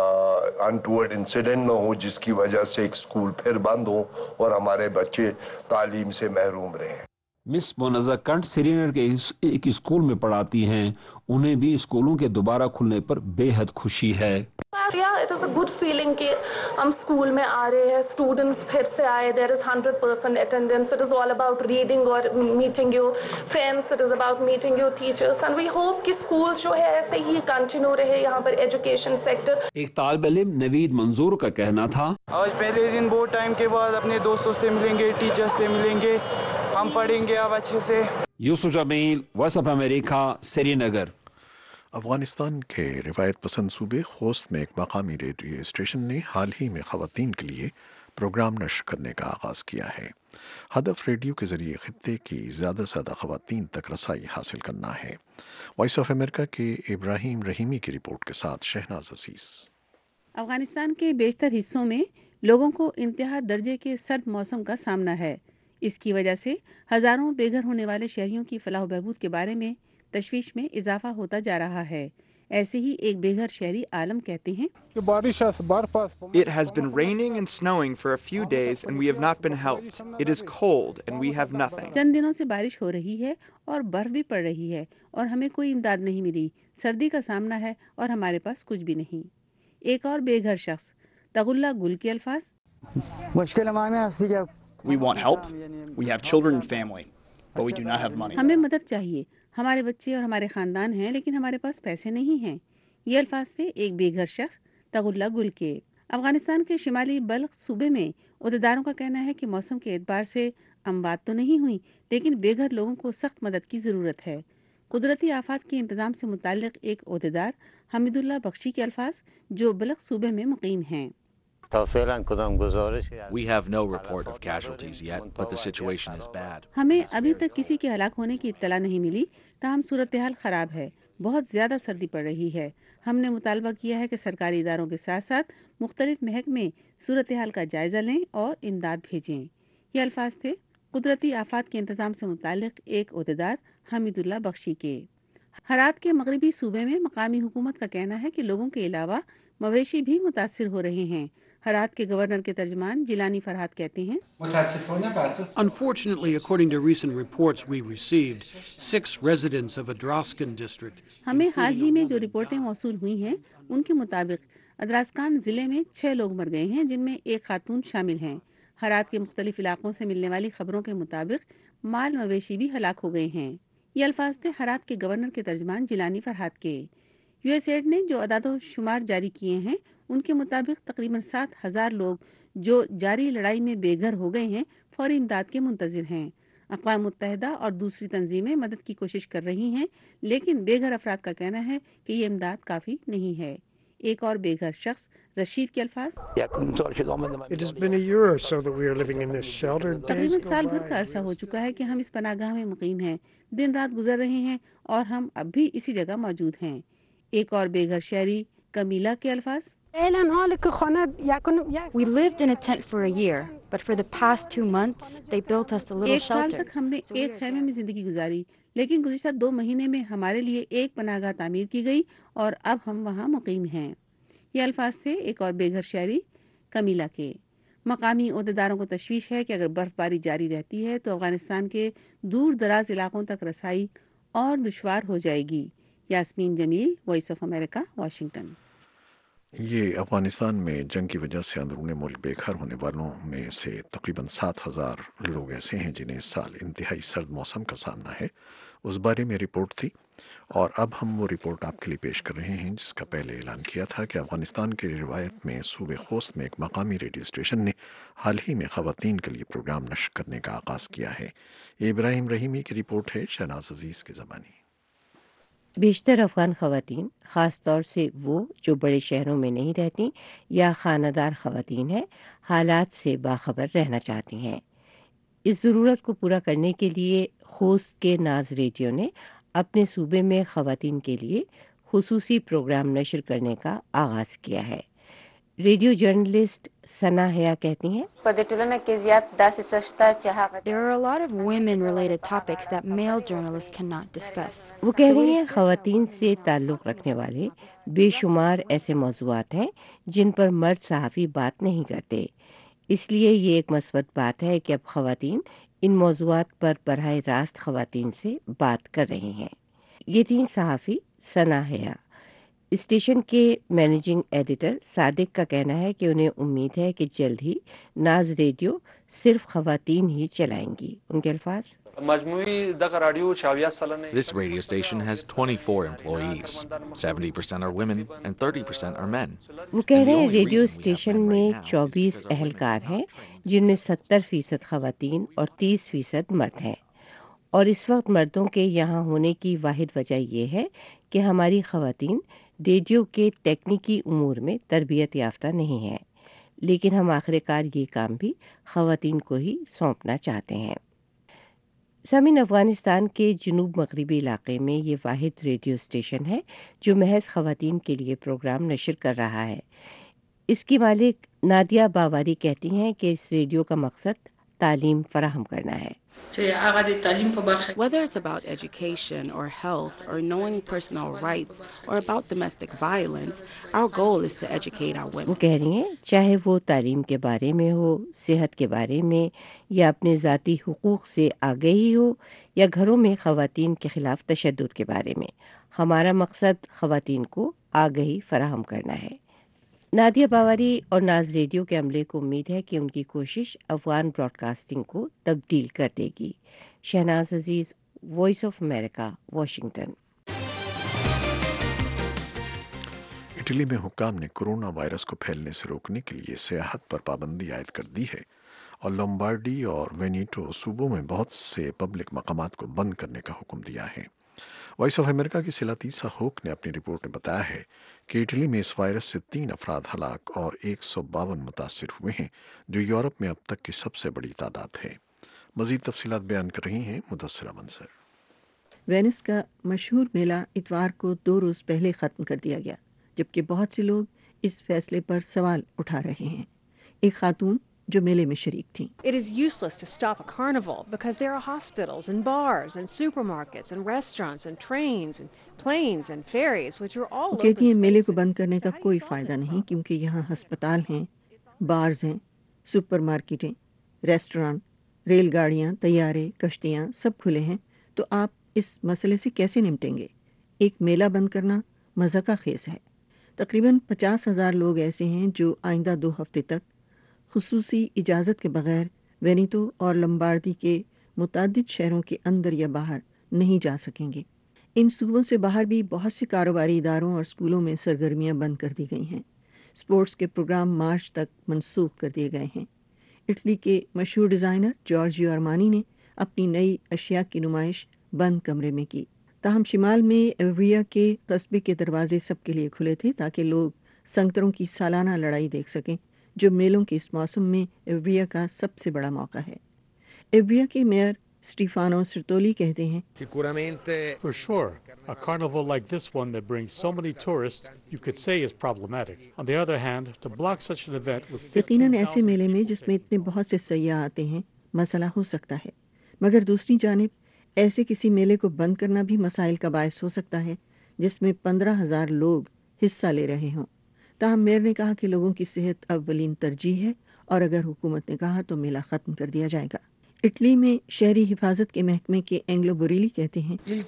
अनटूवर्ड इंसिडेंट ना हो जिसकी वजह से एक स्कूल फिर बंद हो और हमारे बच्चे तालीम से महरूम रहें। मिस मोनज़ा कंठ श्रीनगर के एक स्कूल में पढ़ाती हैं। उन्हें भी स्कूलों के दोबारा खुलने पर बेहद खुशी है। Yeah, it is a good feeling कि हम स्कूल में आ रहे हैं, स्टूडेंट्स फिर से आए, there is one hundred percent attendance, it is all about reading or meeting your friends, it is about meeting your teachers and we hope कि school जो है ऐसे ही कंटिन्यू रहे यहाँ पर एजुकेशन सेक्टर। एक तालिब इल्म नवीद मंजूर का कहना था, आज पहले दिन बहुत टाइम के बाद अपने दोस्तों से मिलेंगे, टीचर्स से मिलेंगे, हम पढ़ेंगे अब अच्छे से। Yusuf Jameel, voice of America, Srinagar. Afghanistan के रिवायत पसंद सूबे खोस्त में एक मकामी रेडियो स्टेशन ने हाल ही में ख़वातीन के लिए प्रोग्राम नश्र करने का आगाज़ किया है। हदफ रेडियो के ज़रिए खित्ते की ज़्यादा से ज़्यादा ख़वातीन तक रसाई हासिल करना है। वॉइस ऑफ अमेरिका के इब्राहिम रहीमी की रिपोर्ट के साथ शहनाज असीस। अफगानिस्तान के बेशतर हिस्सों में लोगों को इंतहा दर्जे के सर्द मौसम का सामना है। इसकी वजह से हज़ारों बेघर होने वाले शहरियों की फलाह बहबूद के बारे में तशवीश में इजाफा होता जा रहा है। ایسے ہی ایک بے گھر شہری عالم کہتے ہیں It has been raining and snowing for a few days and we have not been helped. It is cold and we have nothing. چند دنوں سے بارش ہو رہی ہے اور برف بھی پڑ رہی ہے اور ہمیں کوئی امداد نہیں ملی. سردی کا سامنا ہے اور ہمارے پاس کچھ بھی نہیں. ایک اور بے گھر شخص تغلہ گل کے الفاظ. We want help. We have children and family, but we do not have money. ہمیں مدد چاہیے. ہمارے بچے اور ہمارے خاندان ہیں لیکن ہمارے پاس پیسے نہیں ہیں. یہ الفاظ تھے ایک بے گھر شخص تغلہ گل کے. افغانستان کے شمالی بلخ صوبے میں عہدیداروں کا کہنا ہے کہ موسم کے اعتبار سے اموات تو نہیں ہوئی لیکن بے گھر لوگوں کو سخت مدد کی ضرورت ہے. قدرتی آفات کے انتظام سے متعلق ایک عہدیدار حمید اللہ بخشی کے الفاظ جو بلخ صوبے میں مقیم ہیں. We have no report of casualties yet, but the situation is bad. ہمیں ابھی تک کسی کے ہلاک ہونے کی اطلاع نہیں ملی تاہم صورتحال خراب ہے. بہت زیادہ سردی پڑ رہی ہے. ہم نے مطالبہ کیا ہے کہ سرکاری اداروں کے ساتھ ساتھ مختلف محکمے صورتحال کا جائزہ لیں اور امداد بھیجیں. یہ الفاظ تھے قدرتی آفات کے انتظام سے متعلق ایک عہدیدار حمید اللہ بخشی کے. ہرات کے مغربی صوبے میں مقامی حکومت کا کہنا ہے کہ لوگوں کے علاوہ مویشی بھی متاثر ہو رہے ہیں. ہرات کے گورنر کے ترجمان جیلانی فرحات کہتے ہیں Unfortunately, according to recent reports we received, six residents of Adraskan district. ہمیں حال ہی میں جو رپورٹیں موصول ہوئی ہیں ان کے مطابق ادراسکان ضلع میں چھ لوگ مر گئے ہیں جن میں ایک خاتون شامل ہیں. ہرات کے مختلف علاقوں سے ملنے والی خبروں کے مطابق مال مویشی بھی ہلاک ہو گئے ہیں. یہ الفاظ تھے ہرات کے گورنر کے ترجمان جیلانی فرحات کے. یو ایس ایڈ نے جو اعداد و شمار جاری کیے ہیں ان کے مطابق تقریباً سات ہزار لوگ جو جاری لڑائی میں بے گھر ہو گئے ہیں فوری امداد کے منتظر ہیں. اقوام متحدہ اور دوسری تنظیمیں مدد کی کوشش کر رہی ہیں لیکن بے گھر افراد کا کہنا ہے کہ یہ امداد کافی نہیں ہے. ایک اور بے گھر شخص رشید کے الفاظ تقریباً سال بھر کا عرصہ ہو چکا ہے کہ ہم اس پناہ گاہ میں مقیم ہیں. دن رات گزر رہے ہیں اور ہم اب بھی اسی جگہ موجود ہیں. ایک اور بے گھر شہری کمیلا کے الفاظ We lived in a tent for a year, but for the past two months, they built us a little ایک سال shelter. تک ہم نے ایک خیمے میں زندگی گزاری لیکن گزشتہ دو مہینے میں ہمارے لیے ایک پناہ گاہ تعمیر کی گئی اور اب ہم وہاں مقیم ہیں. یہ الفاظ تھے ایک اور بے گھر شہری کمیلا کے. مقامی عہدیداروں کو تشویش ہے کہ اگر برف باری جاری رہتی ہے تو افغانستان کے دور دراز علاقوں تک رسائی اور دشوار ہو جائے گی. Yasmeen Jamil, voice of America, Washington. یہ افغانستان میں جنگ کی وجہ سے اندرون ملک بے گھر ہونے والوں میں سے تقریباً سات ہزار لوگ ایسے ہیں جنہیں اس سال انتہائی سرد موسم کا سامنا ہے. اس بارے میں رپورٹ تھی اور اب ہم وہ رپورٹ آپ کے لیے پیش کر رہے ہیں جس کا پہلے اعلان کیا تھا کہ افغانستان کی روایت میں صوبے خوست میں ایک مقامی ریڈیو اسٹیشن نے حال ہی میں خواتین کے لیے پروگرام نشر کرنے کا آغاز کیا ہے. یہ ابراہیم رحیمی کی رپورٹ ہے شہناز عزیز کی زبانی. بیشتر افغان خواتین، خاص طور سے وہ جو بڑے شہروں میں نہیں رہتی یا خانہ دار خواتین ہیں، حالات سے باخبر رہنا چاہتی ہیں. اس ضرورت کو پورا کرنے کے لیے خوست کے ناز ریڈیو نے اپنے صوبے میں خواتین کے لیے خصوصی پروگرام نشر کرنے کا آغاز کیا ہے. ریڈیو جرنلسٹ ثنا حیا کہتی ہیں There are a lot of women-related topics that male journalists cannot discuss. وہ کہہ رہی ہیں خواتین سے تعلق رکھنے والے بے شمار ایسے موضوعات ہیں جن پر مرد صحافی بات نہیں کرتے. اس لیے یہ ایک مثبت بات ہے کہ اب خواتین ان موضوعات پر براہ راست خواتین سے بات کر رہی ہیں. یہ تھیں صحافی ثنا حیا. اسٹیشن کے مینیجنگ ایڈیٹر صادق کا کہنا ہے کہ انہیں امید ہے کہ جلد ہی ناز ریڈیو صرف خواتین ہی چلائیں گی. ان کے الفاظ This radio station has twenty-four employees. seventy percent are women and thirty percent are men. وہ کہہ رہے ہیں ریڈیو اسٹیشن میں چوبیس اہلکار ہیں جن میں ستر فیصد خواتین اور تیس فیصد مرد ہیں. اور اس وقت مردوں کے یہاں ہونے کی واحد وجہ یہ ہے کہ ہماری خواتین ریڈیو کے تکنیکی امور میں تربیت یافتہ نہیں ہیں، لیکن ہم آخر کار یہ کام بھی خواتین کو ہی سونپنا چاہتے ہیں. سامعین، افغانستان کے جنوب مغربی علاقے میں یہ واحد ریڈیو اسٹیشن ہے جو محض خواتین کے لیے پروگرام نشر کر رہا ہے. اس کی مالک نادیہ باواری کہتی ہیں کہ اس ریڈیو کا مقصد تعلیم فراہم کرنا ہے. Whether it's about education or health or knowing personal rights or about domestic violence, our goal is to educate our وہ women. کہہ رہی ہیں چاہے وہ تعلیم کے بارے میں ہو، صحت کے بارے میں، یا اپنے ذاتی حقوق سے آگہی ہو، یا گھروں میں خواتین کے خلاف تشدد کے بارے میں، ہمارا مقصد خواتین کو آگہی فراہم کرنا ہے۔ نادیہ باوری اور ناز ریڈیو کے عملے کو امید ہے کہ ان کی کوشش افغان براڈ کاسٹنگ کو تبدیل کر دے گی۔ Shahnaz Aziz, voice of America, Washington. Italy میں حکام نے کورونا وائرس کو پھیلنے سے روکنے کے لیے سیاحت پر پابندی عائد کر دی ہے اور لومبارڈی اور وینیٹو صوبوں میں بہت سے پبلک مقامات کو بند کرنے کا حکم دیا ہے۔ وائس آف امریکہ کی سلاتیسا ہوک نے اپنی رپورٹ میں بتایا ہے کہ اٹلی میں اس وائرس سے تین افراد ہلاک اور ایک سو باون متاثر ہوئے ہیں، جو یورپ میں اب تک کی سب سے بڑی تعداد ہے۔ مزید تفصیلات بیان کر رہی ہیں مدثرہ منصر۔ وینس کا مشہور میلہ اتوار کو دو روز پہلے ختم کر دیا گیا، جبکہ بہت سے لوگ اس فیصلے پر سوال اٹھا رہے ہیں۔ ایک خاتون جو میلے میں شریک تھیں۔ It is useless to stop a carnival because there are hospitals and bars and supermarkets and restaurants and trains and planes and ferries which are all وہ open کہتی ہیں میلے کو spaces. بند کرنے کا کوئی فائدہ نہیں، کیونکہ یہاں ہسپتال ہیں، بارز ہیں، سپر مارکیٹیں، ریسٹوران، ریل گاڑیاں، طیارے، کشتیاں سب کھلے ہیں، تو آپ اس مسئلے سے کیسے نمٹیں گے؟ ایک میلہ بند کرنا مضحکہ خیز ہے۔ تقریباً پچاس ہزار لوگ ایسے ہیں جو آئندہ دو ہفتے تک خصوصی اجازت کے بغیر وینیتو اور لمباردی کے متعدد شہروں کے اندر یا باہر نہیں جا سکیں گے۔ ان صوبوں سے باہر بھی بہت سے کاروباری اداروں اور اسکولوں میں سرگرمیاں بند کر دی گئی ہیں۔ اسپورٹس کے پروگرام مارچ تک منسوخ کر دیے گئے ہیں۔ اٹلی کے مشہور ڈیزائنر جارجیو ارمانی نے اپنی نئی اشیاء کی نمائش بند کمرے میں کی۔ تاہم شمال میں ایوریا کے قصبے کے دروازے سب کے لیے کھلے تھے تاکہ لوگ سنگتروں کی سالانہ لڑائی دیکھ سکیں، جو میلوں کے اس موسم میں ایوریا کا سب سے بڑا موقع ہے۔ ایوریا کے میئر اسٹیفانو سرتولی کہتے ہیں For sure, a carnival like this one that brings so many tourists, you could say is problematic. On the other hand, to block such an event with یقیناً ایسے میلے میں جس میں اتنے بہت سے سیاح آتے ہیں مسئلہ ہو سکتا ہے، مگر دوسری جانب ایسے کسی میلے کو بند کرنا بھی مسائل کا باعث ہو سکتا ہے جس میں پندرہ ہزار لوگ حصہ لے رہے ہوں۔ تاہم میئر نے کہا کہ لوگوں کی صحت اولین ترجیح ہے اور اگر حکومت نے کہا تو میلہ ختم کر دیا جائے گا۔ اٹلی میں شہری حفاظت کے محکمے کے اینگلو بوریلی کہتے ہیں In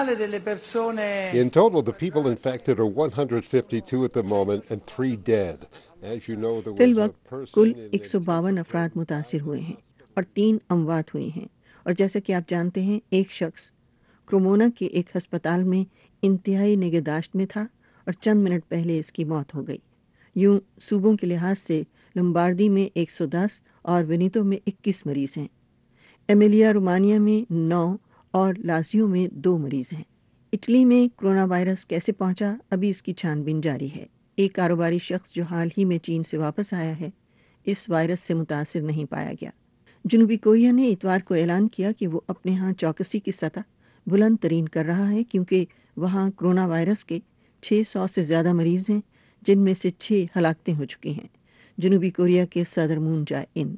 total, the people infected are one hundred fifty-two at the moment and three dead. As you know, there فی was a الوقت person کل in ایک سو باون افراد متاثر ہوئے ہیں اور تین اموات ہوئی ہیں، اور جیسا کہ آپ جانتے ہیں ایک شخص کرومونا کے ایک ہسپتال میں انتہائی نگہداشت میں تھا اور چند منٹ پہلے اس کی موت ہو گئی۔ یوں صوبوں کے لحاظ سے لمباردی میں ایک سو دس اور وینیتو میں اکیس مریض ہیں، ایمیلیا رومانیا میں نو اور لازیو میں دو مریض ہیں۔ اٹلی میں کرونا وائرس کیسے پہنچا، ابھی اس کی چھان بین جاری ہے۔ ایک کاروباری شخص جو حال ہی میں چین سے واپس آیا ہے اس وائرس سے متاثر نہیں پایا گیا۔ جنوبی کوریا نے اتوار کو اعلان کیا کہ وہ اپنے ہاں چوکسی کی سطح بلند ترین کر رہا ہے، کیونکہ وہاں کرونا وائرس کے چھ سو سے زیادہ مریض ہیں، جن میں سے چھ ہلاکتیں ہو چکی ہیں۔ جنوبی کوریا کے صدر Moon Jae in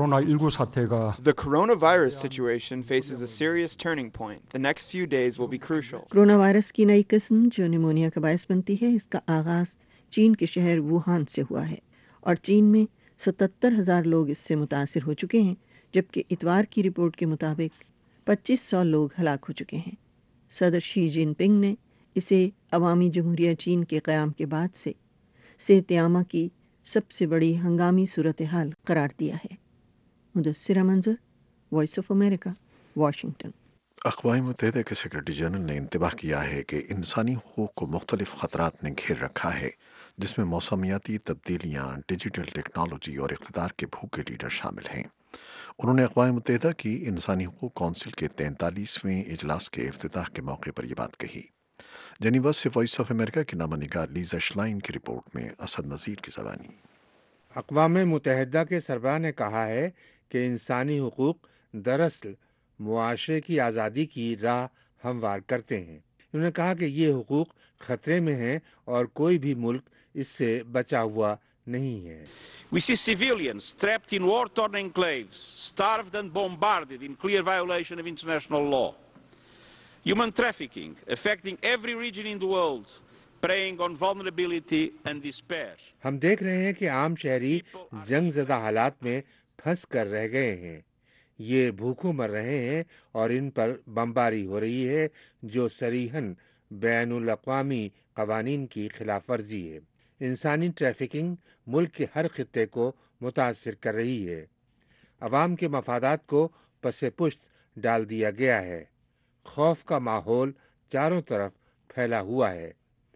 The coronavirus situation faces a serious turning point. The next few days will be crucial. Corona virus کی نئی قسم جو نیمونیا کا باعث بنتی ہے، اس کا آغاز چین کے شہر ووہان سے ہوا ہے اور چین میں ستتر ہزار لوگ اس سے متاثر ہو چکے ہیں، جبکہ اتوار کی رپورٹ کے مطابق پچیس سو لوگ ہلاک ہو چکے ہیں۔ صدر شی جن پنگ نے اسے عوامی جمہوریہ چین کے قیام کے بعد سے صحت عامہ کی سب سے بڑی ہنگامی صورتحال قرار دیا ہے۔ مدثرہ منظر، وائس آف امریکہ، واشنگٹن۔ اقوام متحدہ کے سیکرٹری جنرل نے انتباہ کیا ہے کہ انسانی حقوق کو مختلف خطرات نے گھیر رکھا ہے، جس میں موسمیاتی تبدیلیاں، ڈیجیٹل ٹیکنالوجی اور اقتدار کے بھوکے لیڈر شامل ہیں۔ انہوں نے اقوام متحدہ کی انسانی حقوق کونسل کے تینتالیسویں اجلاس کے افتتاح کے موقع پر یہ بات کہی۔ جنیوا سے وائس آف امریکہ کی نامہ نگار لیزا شلائن کی رپورٹ میں اسد نذیر کی زبانی۔ اقوام متحدہ کے سربراہ نے کہا ہے کہ انسانی حقوق دراصل معاشرے کی آزادی کی راہ ہموار کرتے ہیں۔ انہوں نے کہا کہ یہ حقوق خطرے میں ہیں اور کوئی بھی ملک اس سے بچا ہوا नहीं है। We see civilians trapped in war-torn enclaves, starved and bombarded in clear violation of international law. Human trafficking affecting every region in the world, preying on vulnerability and despair. हम देख रहे हैं कि आम शहरी जंग ज़दा हालात में फंस कर रह गए हैं। ये भूखों मर रहे हैं और इन पर बमबारी हो रही है जो सरीहन बैनुल अक़वामी क़वानीन की खिलाफ वर्जी है। इंसानी ट्रैफिकिंग मुल्क के हर खित्ते को मुतासिर कर रही है। अवाम के मफादात को पसे पुश्त डाल दिया गया है। खौफ का माहौल चारों तरफ फैला हुआ है।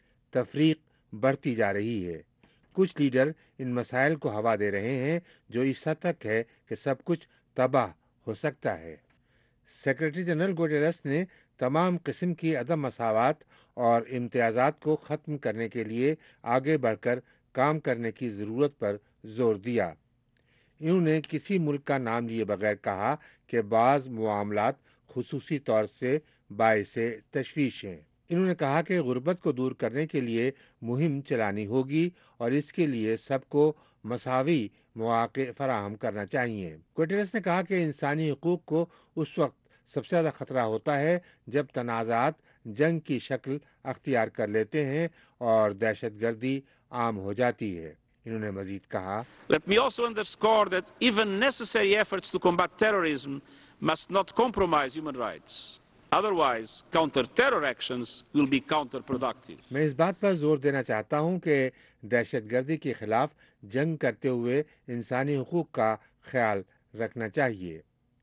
तफरीक बढ़ती जा रही है। कुछ लीडर इन मसाइल को हवा दे रहे हैं जो इस हद तक है कि सब कुछ तबाह हो सकता है। सेक्रेटरी जनरल गुटेरेस ने तमाम किस्म की अदम मसावत और इम्तियाज़ात को ख़त्म करने के लिए आगे बढ़कर काम करने की ज़रूरत पर जोर दिया। इन्होंने किसी मुल्क का नाम लिए बगैर कहा कि बाज़ मामलात खुसूसी तौर से बाइसे तशवीश हैं। इन्होंने कहा कि गुर्बत को दूर करने के लिए मुहिम चलानी होगी और इसके लिए सबको मसावी मौक़े फराहम करना चाहिए। गुटेरेस ने कहा कि इंसानी हुकूक को उस वक्त सबसे ज़्यादा ख़तरा होता है जब तनाज़ात जंग की शक्ल अख्तियार कर लेते हैं और दहशतगर्दी आम हो जाती है। इन्होंने मजीद कहा, Let me also underscore that even necessary efforts to combat terrorism must not compromise human rights. Otherwise, counter-terror actions will be counterproductive. मैं इस बात पर जोर देना चाहता हूं कि दहशतगर्दी के खिलाफ जंग करते हुए इंसानी हुकूक का ख्याल रखना चाहिए।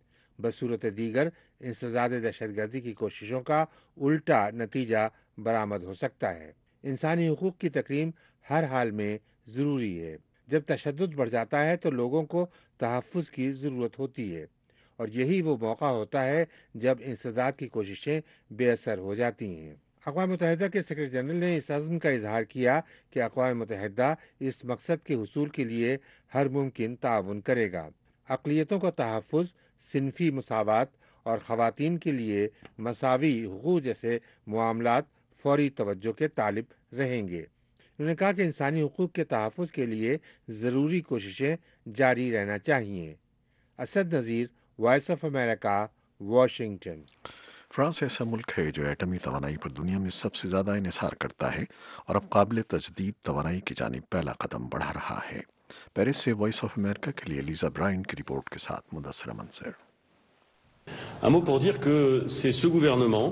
बसूरत दीगर इंसदाद दहशतगर्दी की कोशिशों का उल्टा नतीजा बरामद हो सकता है। इंसानी हुकूक की तकरीम हर हाल में ज़रूरी है। जब तशद्दुद बढ़ जाता है तो लोगों को तहफ़्फ़ुज़ की ज़रूरत होती है और यही वो मौका होता है जब इंसदाद की कोशिशें बेअसर हो जाती हैं। अक़वाम मुत्तहिदा के सेक्रेटरी जनरल ने इस अज़्म का इजहार किया कि अक़वाम मुत्तहिदा इस मकसद के हुसूल के लिए हर मुमकिन ताउन करेगा। अक़लियतों का तहफ़्फ़ुज़, सिनफ़ी मसावत और ख़वातीन के लिए मसावी हुकूक़ जैसे मामलात फ़ौरी तवज्जो के तालिब रहेंगे। उन्होंने कहा कि इंसानी हुकूक़ के तहफ़्फ़ुज़ के लिए ज़रूरी कोशिशें जारी रहना चाहिए। Asad Nazir, voice of America, Washington. France ऐसा मुल्क है जो एटमी तवानाई पर दुनिया में सबसे ज़्यादा इन्हिसार करता है और अब काबिल तजदीद तवानाई की जानिब पहला कदम बढ़ा रहा है। पेरिस से वॉइस ऑफ अमेरिका के लिए लीजा ब्राइन की रिपोर्ट के साथ Mudassir मंसर। Un mot pour dire que c'est ce gouvernement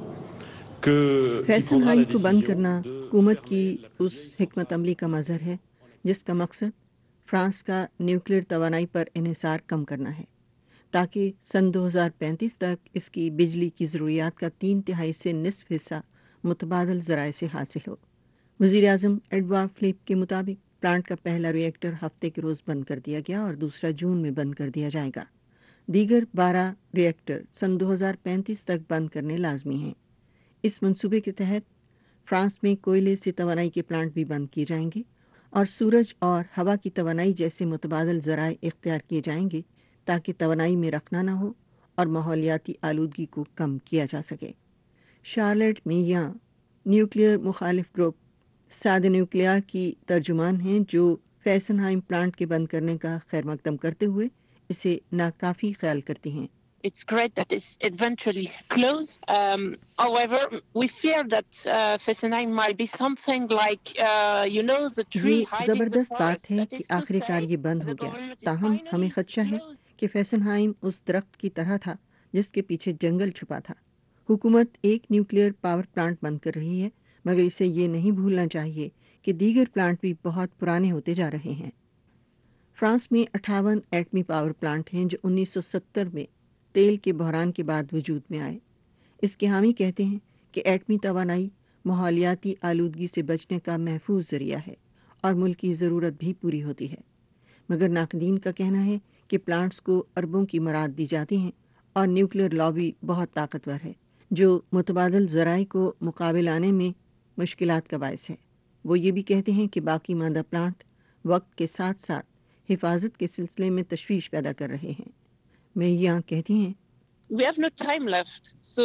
que फैसनहाइम को बंद करना हुकूमत की उस हिकमत अमली का मज़हर है जिसका मकसद फ्रांस का न्यूक्लियर तवानाई पर इन्हिसार कम करना है ताकि सन दो हज़ार पैंतीस तक इसकी बिजली की ज़रूरियात का तीन तिहाई से निसफ हिस्सा मुतबादल ज़राए से हासिल हो। वज़ीर आज़म एडवार्ड फिलिप के मुताबिक प्लांट का पहला रिएक्टर हफ्ते के रोज़ बंद कर दिया गया और दूसरा जून में बंद कर दिया जाएगा। दीगर बारह रिएक्टर सन दो हज़ार पैंतीस तक बंद करने लाजमी हैं। इस मंसूबे के तहत फ्रांस में कोयले से तवानाई के प्लांट भी बंद किए जाएंगे और सूरज और हवा की तवानाई जैसे मुतबादल ज़राए इख्तियार किए जाएंगे ताकि तवानाई में रखना ना हो और माहौलियाती आलूदगी को कम किया जा सके। शार्लेट मियां न्यूक्लियर मुखालिफ ग्रुप साद न्यूक्लियर की तर्जुमान हैं जो फैसनहाइम प्लांट के बंद करने का खैर मकदम करते हुए इसे नाकाफ़ी ख्याल करती हैं। It's great that it's eventually closed. Um, however, we fear that uh, Fessenheim might be something like, uh, you know, the tree ये hiding the ज़बरदस्त बात forest. है That कि is to आखिरकार say, ये बंद हो गया। ताहम हमें खदशा है कि फैसनहाइम उस दरख्त की तरह था जिसके पीछे जंगल छुपा था। हुकूमत एक न्यूक्लियर पावर प्लांट बंद कर रही है मगर इसे ये नहीं भूलना चाहिए कि दीगर प्लांट भी बहुत पुराने होते जा रहे हैं। फ्रांस में अट्ठावन एटमी पावर प्लांट हैं जो उन्नीस सौ सत्तर में तेल के बहरान के बाद वजूद में आए। इसके हामी कहते हैं कि एटमी तवानाई माहौलियाती आलूदगी से बचने का महफूज ज़रिया है और मुल्क की ज़रूरत भी पूरी होती है। मगर नाक़दीन का कहना है कि प्लांट्स को अरबों की मराद दी जाती हैं और न्यूक्लियर लॉबी बहुत ताकतवर है जो मुतबादल ज़राए को मुकाबले लाने में मुश्किलात का बायस है। वो ये भी कहते हैं कि बाकी मादा प्लांट वक्त के साथ साथ हिफाजत के सिलसिले में तशवीश पैदा कर रहे हैं। मैं यहाँ कहती हैं We have no time left, so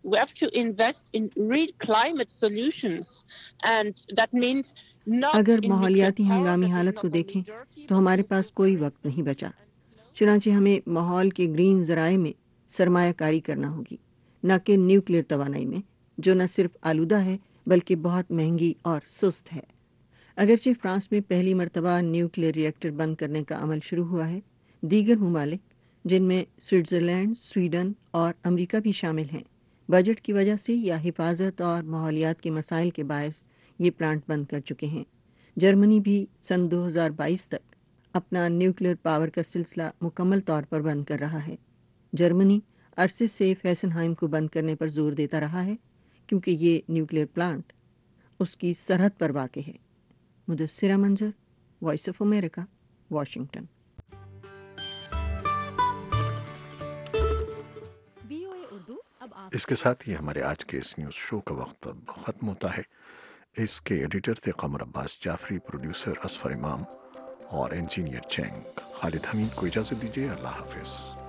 we have to invest in real climate solutions, and that means not अगर in माहौलियाती nuclear power, हंगामी that is हालत not को only देखें dirty, तो हमारे पास कोई वक्त नहीं बचा। चुनांचे हमें माहौल के ग्रीन ज़राए में सरमायाकारी करना होगी, न कि न्यूक्लियर तवानाई में, जो न सिर्फ आलूदा है बल्कि बहुत महंगी और सुस्त है। अगरचे फ्रांस में पहली मरतबा न्यूक्लियर रिएक्टर बंद करने का अमल शुरू हुआ है, दीगर ममालिक जिनमें स्विट्ज़रलैंड, स्वीडन और अमेरिका भी शामिल हैं, बजट की वजह से या हिफाजत और माहौलियात के मसाइल के बायस ये प्लांट बंद कर चुके हैं। जर्मनी भी सन दो हज़ार बाईस तक अपना न्यूक्लियर पावर का सिलसिला मुकम्मल तौर पर बंद कर रहा है। जर्मनी अरसे से फेसनहाइम को बंद करने पर जोर देता रहा है क्योंकि ये न्यूक्लियर प्लांट उसकी सरहद पर वाक़ है। मुदस्सिरा मंजर, वॉइस ऑफ अमेरिका, वाशिंगटन। इसके साथ ही हमारे आज के इस न्यूज़ शो का वक्त अब ख़त्म होता है। इसके एडिटर थे कमर अब्बास जाफरी, प्रोड्यूसर असफर इमाम और इंजीनियर चैंग। खालिद हमीद को इजाज़त दीजिए। अल्लाह हाफ़िज़।